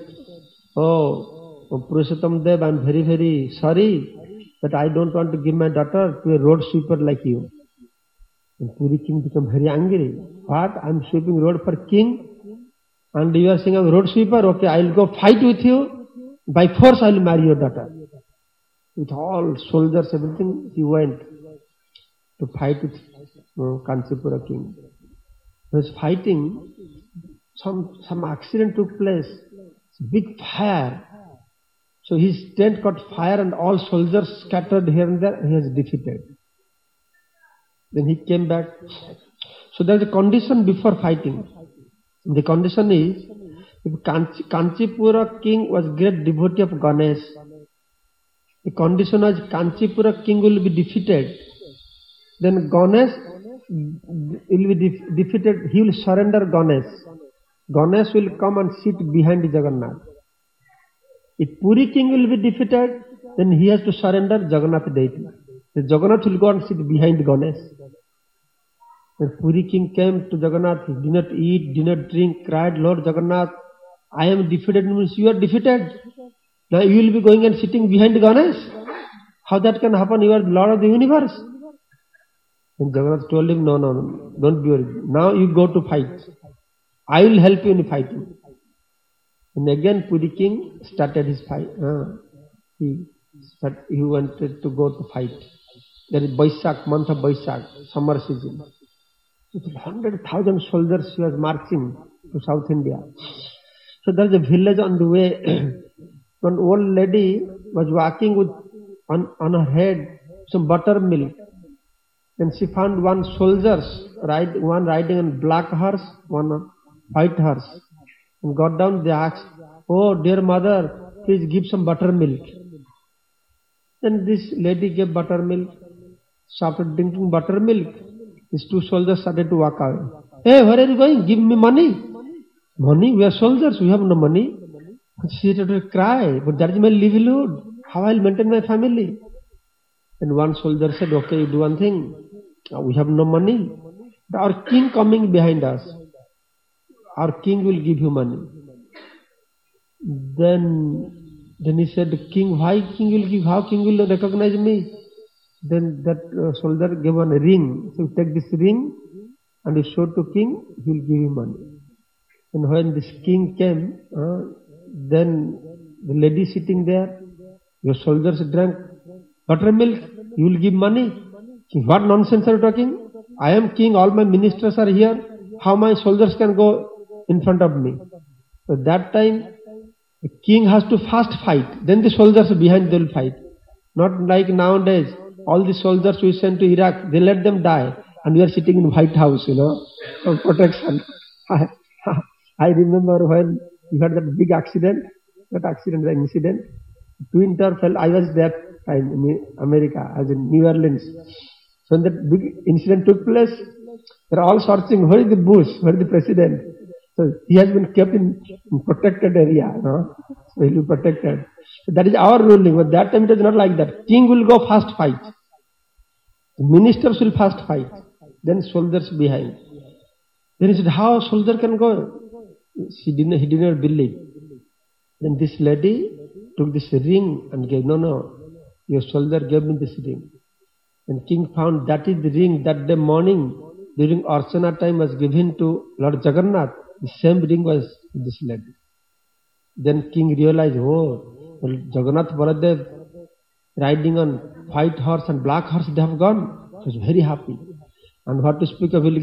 oh, oh Purushottam Dev, I'm very, very sorry that I don't want to give my daughter to a road sweeper like you. And Puri king became very angry. What? I'm sweeping road for king and you are saying I'm a road sweeper? Okay, I'll go fight with you. By force I'll marry your daughter. With all soldiers, everything, he went to fight with uh, Kanchipura king. He was fighting, some, some accident took place, big fire. So his tent caught fire and all soldiers scattered here and there, he was defeated. Then he came back. So there is a condition before fighting. The condition is, if Kanchi, Kanchipura king was great devotee of Ganesh, the condition was Kanchipura king will be defeated. Then Ganesh will be de- defeated, he will surrender Ganesh. Ganesh will come and sit behind Jagannath. If Puri king will be defeated, then he has to surrender Jagannath deity. The Jagannath will go and sit behind Ganesh. When Puri king came to Jagannath, he did not eat, did not drink, cried, Lord Jagannath, I am defeated, means you are defeated. Now you will be going and sitting behind Ganesh. How that can happen? You are the Lord of the universe. And Jagannath told him, no, no, no, don't be worried. Now you go to fight. I will help you in fighting. And again Puri king started his fight. Uh, he, start, he wanted to go to fight. There is Baishak, month of Baishak, summer season. With one hundred thousand soldiers he was marching to South India. So there is a village on the way. One old lady was walking with on, on her head some buttermilk. Then she found one soldier, ride, one riding on black horse, one on white horse. And got down, they asked, oh dear mother, please give some buttermilk. Then this lady gave buttermilk. So after drinking buttermilk, these two soldiers started to walk away. Hey, where are you going? Give me money. Money? We are soldiers. We have no money. She started to cry. But that is my livelihood. How I will maintain my family? And one soldier said, okay, you do one thing. We have no money. But our king coming behind us. Our king will give you money. Then, then he said, king, why king will give? How king will recognize me? Then that uh, soldier gave one ring. So take this ring and you show to king, he will give you money. And when this king came, uh, then the lady sitting there, your soldiers drank buttermilk, you will give money. King, what nonsense are you talking? I am king, all my ministers are here. How my soldiers can go in front of me? So that time, the king has to first fight. Then the soldiers behind they will fight. Not like nowadays, all the soldiers we send to Iraq, they let them die. And we are sitting in White House, you know, for protection. I, I remember when we had that big accident, that accident, the incident. Twin Tower fell. I was there in America, as in New Orleans. So when that big incident took place, they are all searching, where is the Bush, where is the president? So he has been kept in, in protected area, you know? So he will be protected. So that is our ruling, but that time it is not like that. King will go first fight. The ministers will first fight. Then soldiers behind. Then he said, how soldier can go? He didn't, he did not believe. Then this lady took this ring and gave, no, no, your soldier gave me this ring. And king found that is the ring that day morning during Archana time was given to Lord Jagannath. The same ring was with this lady. Then king realized, oh, well, Jagannath Baladev riding on white horse and black horse, they have gone. He was very happy. And what to speak of, he will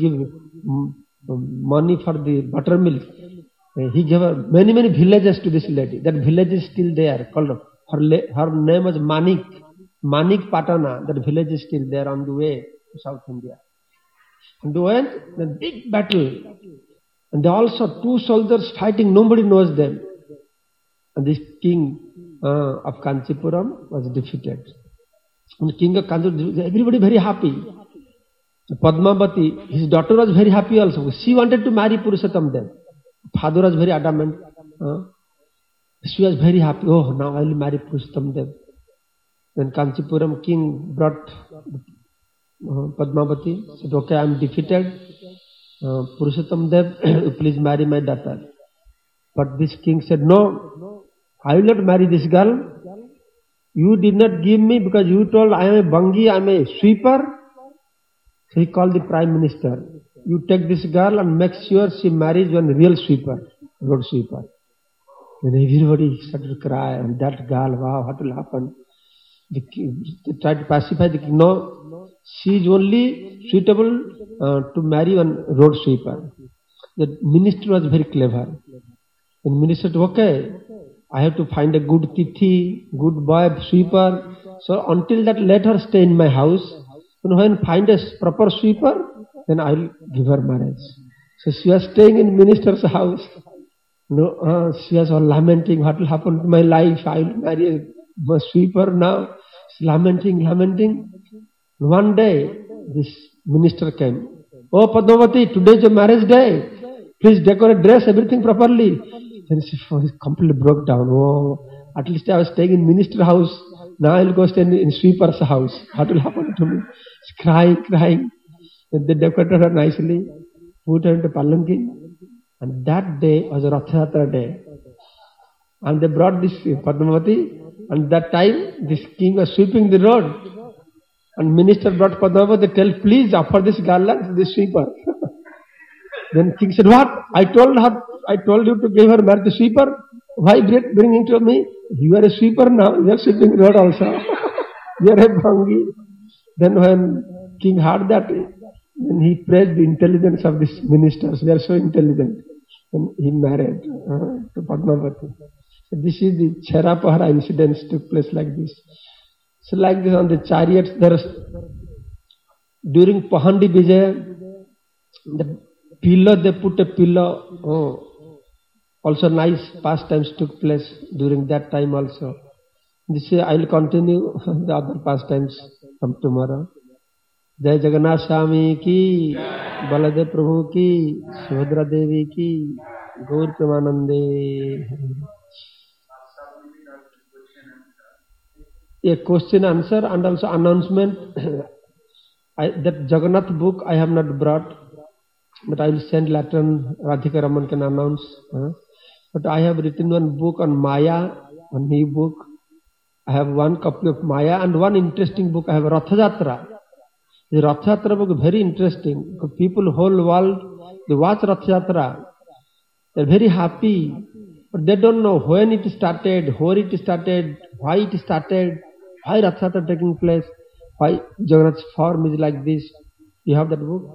give money for the buttermilk. He gave many, many villages to this lady. That village is still there. Called her, her name was Manik. Manik Patana. That village is still there on the way to South India. And they went in a big battle. And they also two soldiers fighting. Nobody knows them. And this king uh, of Kanchipuram was defeated. And the king of Kanchipuram, everybody very happy. Padmavati, his daughter was very happy also. She wanted to marry Purushottam Dev. Father was very adamant. Uh, she was very happy. Oh, now I will marry Purushottam Dev. Then Kanchipuram king brought uh, Padmavati. Said, okay, I am defeated. Uh, Purushottam Dev, please marry my daughter. But this king said, no, I will not marry this girl. You did not give me because you told I am a Bangi, I am a sweeper. So he called the prime minister. You take this girl and make sure she marries one real sweeper, road sweeper. Then everybody started to cry, and that girl, wow, what will happen? The king, they tried to pacify the king. No, she is only suitable uh, to marry one road sweeper. The minister was very clever. The minister said, okay, I have to find a good tithi, good boy, sweeper. So until that, let her stay in my house. And when I find a proper sweeper, then I will give her marriage. So she was staying in minister's house. No, uh, she was all lamenting, what will happen to my life? I will marry a, a sweeper now. She's lamenting, lamenting. One day, this minister came. Oh, Padmavati, today is your marriage day. Please decorate, dress, everything properly. Then she completely broke down. Oh, at least I was staying in minister's house. Now I will go stay in sweeper's house. What will happen to me? She's crying, crying. Then they decorated her nicely, put her into palanquin. And that day was a Rath Yatra day. And they brought this Padmavati. And that time, this king was sweeping the road. And minister brought Padmavati. They tell, please offer this garland to the sweeper. Then king said, what? I told her, I told you to give her marriage to sweeper. Why bringing to me? You are a sweeper now. You are sweeping the road also. You are a Bangi. Then when king heard that, then he praised the intelligence of these ministers. They are so intelligent. And he married uh, to Padmavati. So this is the Cherapahara incidents took place like this. So like this on the chariots, there is, during Pahandi Vijaya, the pillar, they put a pillar. Oh, also nice pastimes took place during that time also. This I will continue the other pastimes from tomorrow. Jai Jagannath Swami ki Baldev प्रभु की, सुभद्रा देवी की, गौर प्रेमानंदे। A question answer and also announcement. I, that Jagannath book I have not brought, but I will send later on. Radhika Raman can announce. Huh? But I have written one book on Maya, one new book. I have one copy of Maya and one interesting book. I have Ratha Jatra. The Ratha Jatra book is very interesting. Because people whole world, they watch Ratha Jatra. They are very happy. But they don't know when it started, where it started, why it started, why Ratha Jatra taking place, why Jagannath's form is like this. You have that book?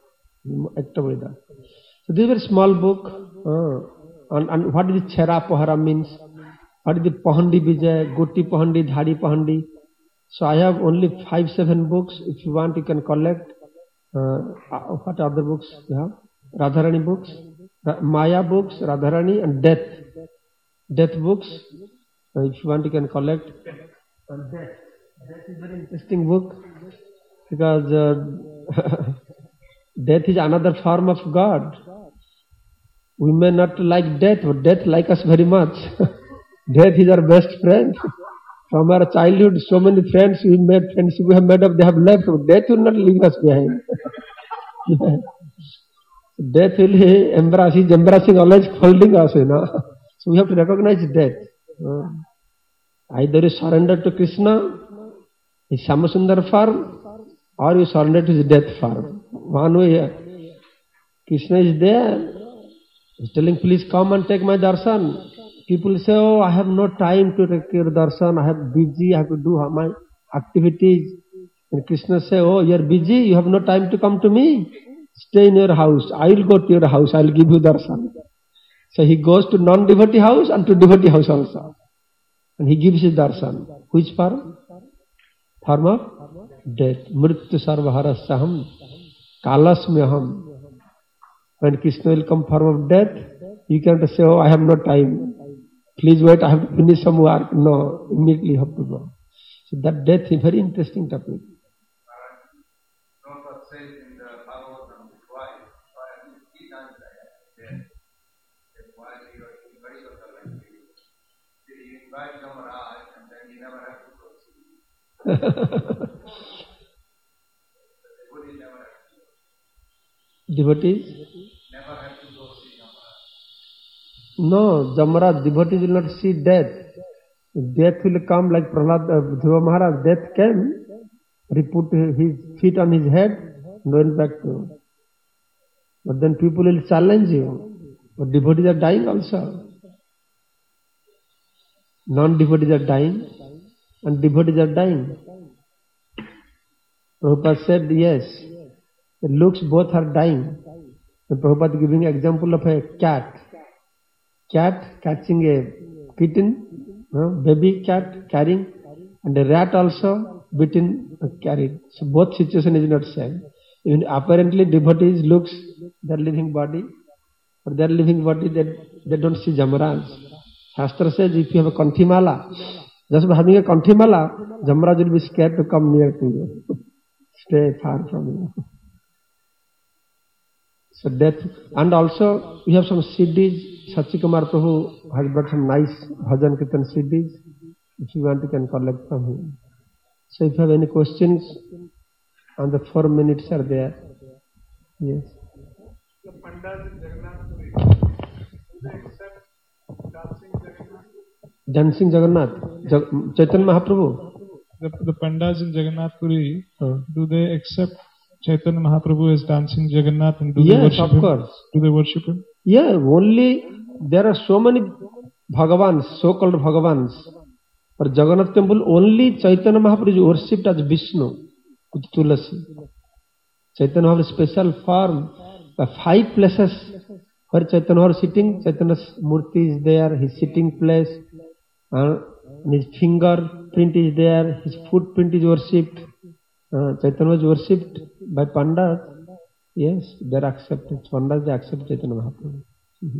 So this is a very small book. Uh, and, and what is Chera Pohara means? What is the Pahandi Vijay, Goti Pahandi, Dhadi Pahandi? So I have only five, seven books. If you want, you can collect. Uh, what other books you have? Radharani books, Maya books, Radharani, and Death. Death books. Uh, if you want, you can collect. And Death. Death is a very interesting book because uh, death is another form of God. We may not like death, but death like us very much. Death is our best friend. From our childhood, so many friends we made, friends we have made up, they have left. Death will not leave us behind. Yeah. Death will embrace, is embracing, always holding us, you know. So we have to recognize death. Uh, either you surrender to Krishna, his Shamasundar form, or you surrender to his death form. One way, Krishna is there. He's telling, please come and take my darshan. People say, oh, I have no time to take your darshan. I have busy, I have to do my activities. And Krishna say, oh, you are busy, you have no time to come to me. Stay in your house. I will go to your house, I will give you darshan. So he goes to non-devotee house and to devotee house also. And he gives his darshan. Which form? Form of death. Mrityu sarvaharasaham kalasmyaham. When Krishna will come form of death, you can't say, oh, I have no time. Please wait, I have to finish some work. No, immediately you have to go. So that death is a very interesting topic. Devotees? No, Jamaraj, devotees will not see death. Death will come like Prahlad, uh, Dhruva Maharaj. Death came, he put his feet on his head and went back to. But then people will challenge you. But devotees are dying also. Non-devotees are dying and devotees are dying. Prabhupada said, yes, the looks both are dying. And Prabhupada giving an example of a cat. Cat catching a kitten, uh, baby cat carrying, and a rat also bitten, uh, carried. So both situation is not same. Even apparently devotees looks their living body, but their living body they, they don't see Jamaraj. Shastra says if you have a kanthimala, just by having a kanthimala, Jamaraj will be scared to come near to you. Stay far from you. So death, and also we have some C Ds. Sachikumar Prabhu has brought some nice bhajan kirtan C Ds. If you want, you can collect from him. So if you have any questions, on the four minutes are there. Yes. The Pandas in Jagannath Puri, do they accept dancing Jagannath? Dancing Jagannath? Jag- Chaitanya Mahaprabhu? The, the Pandas in Jagannath Puri, Huh. do they accept Chaitanya Mahaprabhu as dancing Jagannath and do Yes, they worship of him? course. Do they worship him? Yeah, only there are so many Bhagavans, so-called Bhagavans. For Jagannath temple, only Chaitanya Mahaprabhu is worshipped as Vishnu with Tulasi. Chaitanya Mahaprabhu special form. By five places where Chaitanya Mahaprabhu is sitting, Chaitanya's Murti is there, his sitting place, uh, his finger print is there, his footprint is worshipped. Uh, Chaitanya was worshipped by Pandas. Yes, they are accepted. Pandas, they accept Chaitanya Mahaprabhu. Mm-hmm.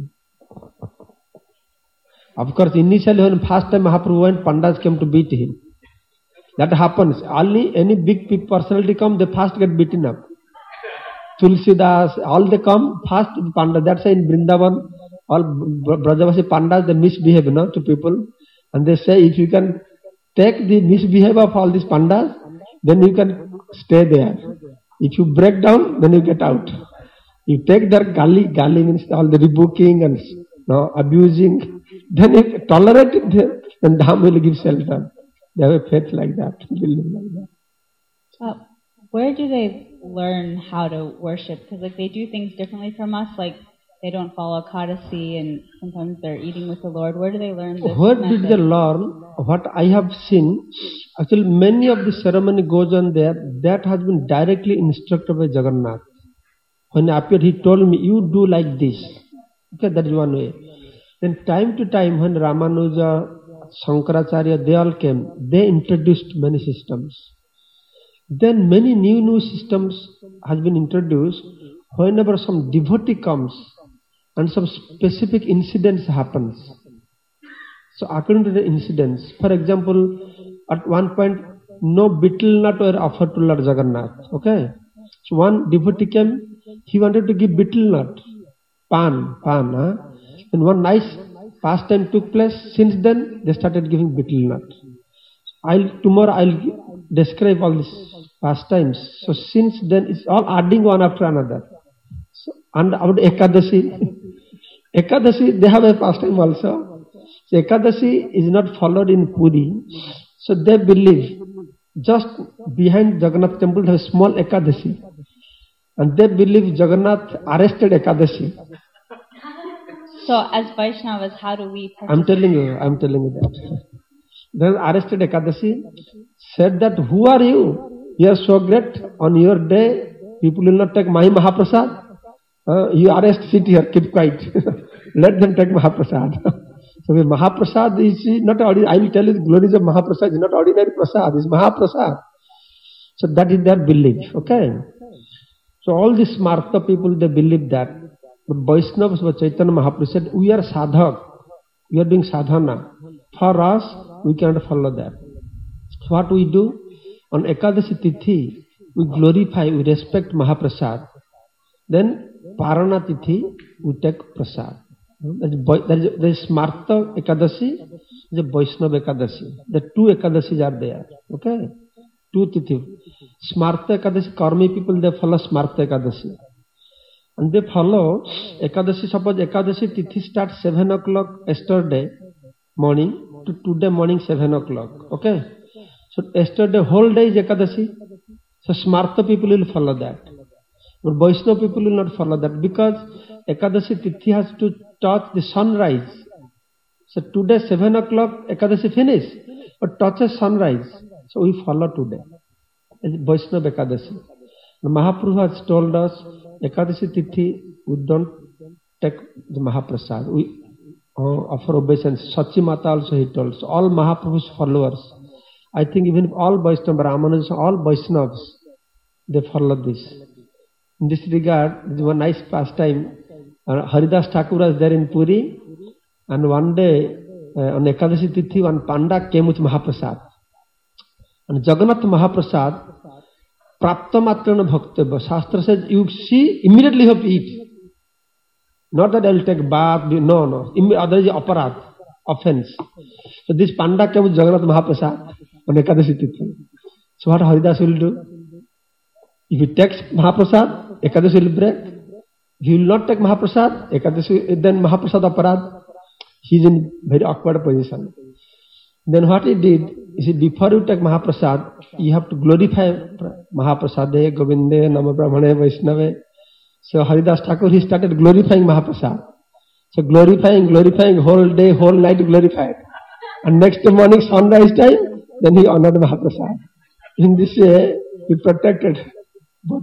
Of course, initially when first time Mahaprabhu went, Pandas came to beat him. That happens. Only any big personality come, they first get beaten up. Tulsidas, all they come fast to the Pandas. That's why in Vrindavan, all Brajavasi Pandas, they misbehave, you know, to people. And they say, if you can take the misbehavior of all these Pandas, then you can stay there. If you break down, then you get out. You take their gali, gali means all the rebuking and you know, abusing, then you tolerate it, then Dham will give shelter. They have a faith like that, believe like that. Uh, where do they learn how to worship? Because like they do things differently from us, like they don't follow Kadasi and sometimes they're eating with the Lord. Where do they learn this Where method? did they learn? What I have seen, actually many of the ceremony goes on there, that has been directly instructed by Jagannath. When he appeared, he told me, you do like this. Okay, that is one way. Then time to time when Ramanuja, Shankaracharya, they all came, they introduced many systems. Then many new new systems has been introduced whenever some devotee comes and some specific incidents happens. So according to the incidents, for example, at one point no betel nut were offered to Lord Jagannath. Okay, so one devotee came, he wanted to give betel nut, pan, pan. Huh? And one nice pastime took place. Since then, they started giving betel nut. I'll tomorrow I'll describe all these pastimes. So since then, it's all adding one after another. So, and about Ekadashi, Ekadashi they have a pastime also. So Ekadashi is not followed in Puri. So they believe just behind Jagannath temple there is a small Ekadashi, and they believe Jagannath arrested Ekadashi. So as Vaishnavas, how do we participate? I'm telling you, I'm telling you that. Then arrested Ekadashi, said that, who are you? You are so great. On your day, people will not take Mahi Mahaprasad. Uh, you arrest, sit here, keep quiet. Let them take Mahaprasad. So the Mahaprasad is not ordinary. I will tell you the glories of Mahaprasad. It's not ordinary prasad. It's Mahaprasad. So that is their belief. Okay. So all these Smarta people, they believe that. But Vaishnavas, but Chaitanya Mahaprabhu said, we are sadhak. We are doing sadhana. For us, we cannot follow that. So what we do? On Ekadashi Tithi, we glorify, we respect Mahaprasad. Then Parana Tithi, we take Prasad. There is, there is Smarta Ekadashi, there is Vaishnava Ekadashi. The two Ekadashis are there. Okay? Two Tithi. Smarta Ekadashi, Karmi people, they follow Smarta Ekadashi. And they follow Ekadashi, suppose Ekadashi Tithi starts seven o'clock yesterday morning to today morning seven o'clock. Okay? So yesterday whole day is Ekadashi. So Smarta people will follow that. But Vaishnava people will not follow that because Ekadashi Tithi has to touch the sunrise. So today seven o'clock Ekadashi finish, but touches sunrise. So we follow today. It's Vaishnava Ekadashi. The Mahaprabhu has told us Ekadashi Tithi, we don't take the Mahaprasad. We uh, offer obeisance. Sachi Mata also he told. So all Mahaprabhu's followers, I think even all Vaishnava, Ramanuja, all Vaishnavas, they follow this. In this regard, there is one nice pastime. Uh, Haridas Thakur was there in Puri, and one day uh, on Ekadashi Tithi, one Panda came with Mahaprasad. And Jagannath Mahaprasad, Prapta Matrana Bhaktava. Shastra says, you see, immediately you have to eat. Not that I will take bath, no, no. Otherwise, aparat, offense. So this Panda came with Jagannath Mahaprasad on Ekadashi Tithi. So what Haridas will do? If he takes Mahaprasad, Ekadashi will break. If he will not take Mahaprasad, Ekadashi, then Mahaprasad aparad. He is in very awkward position. Then what he did, he said, before you take Mahaprasad, you have to glorify Mahaprasade, Govinde, Nama Brahmane, Vaishnave. So Haridas Thakur, he started glorifying Mahaprasad. So glorifying, glorifying, whole day, whole night glorified. And next morning, sunrise time, then he honored Mahaprasad. In this way, he protected both.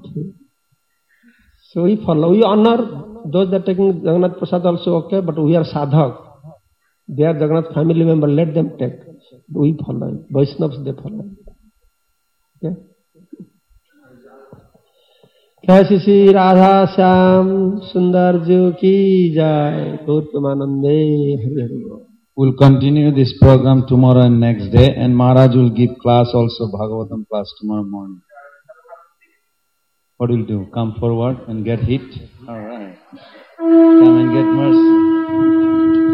So we follow, we honor those that are taking Jagannath Prasad also okay, but we are sadhak. They are Jagannath family member, let them take. We follow. Vaishnavas, they follow. Okay? Kaisi Shri Radha Shyam Sundar Ji ki jai. Gautamanande Hari Hari. We'll continue this program tomorrow and next day, and Maharaj will give class also, Bhagavatam class tomorrow morning. What what will do? Come forward and get hit? Alright. Come and get mercy.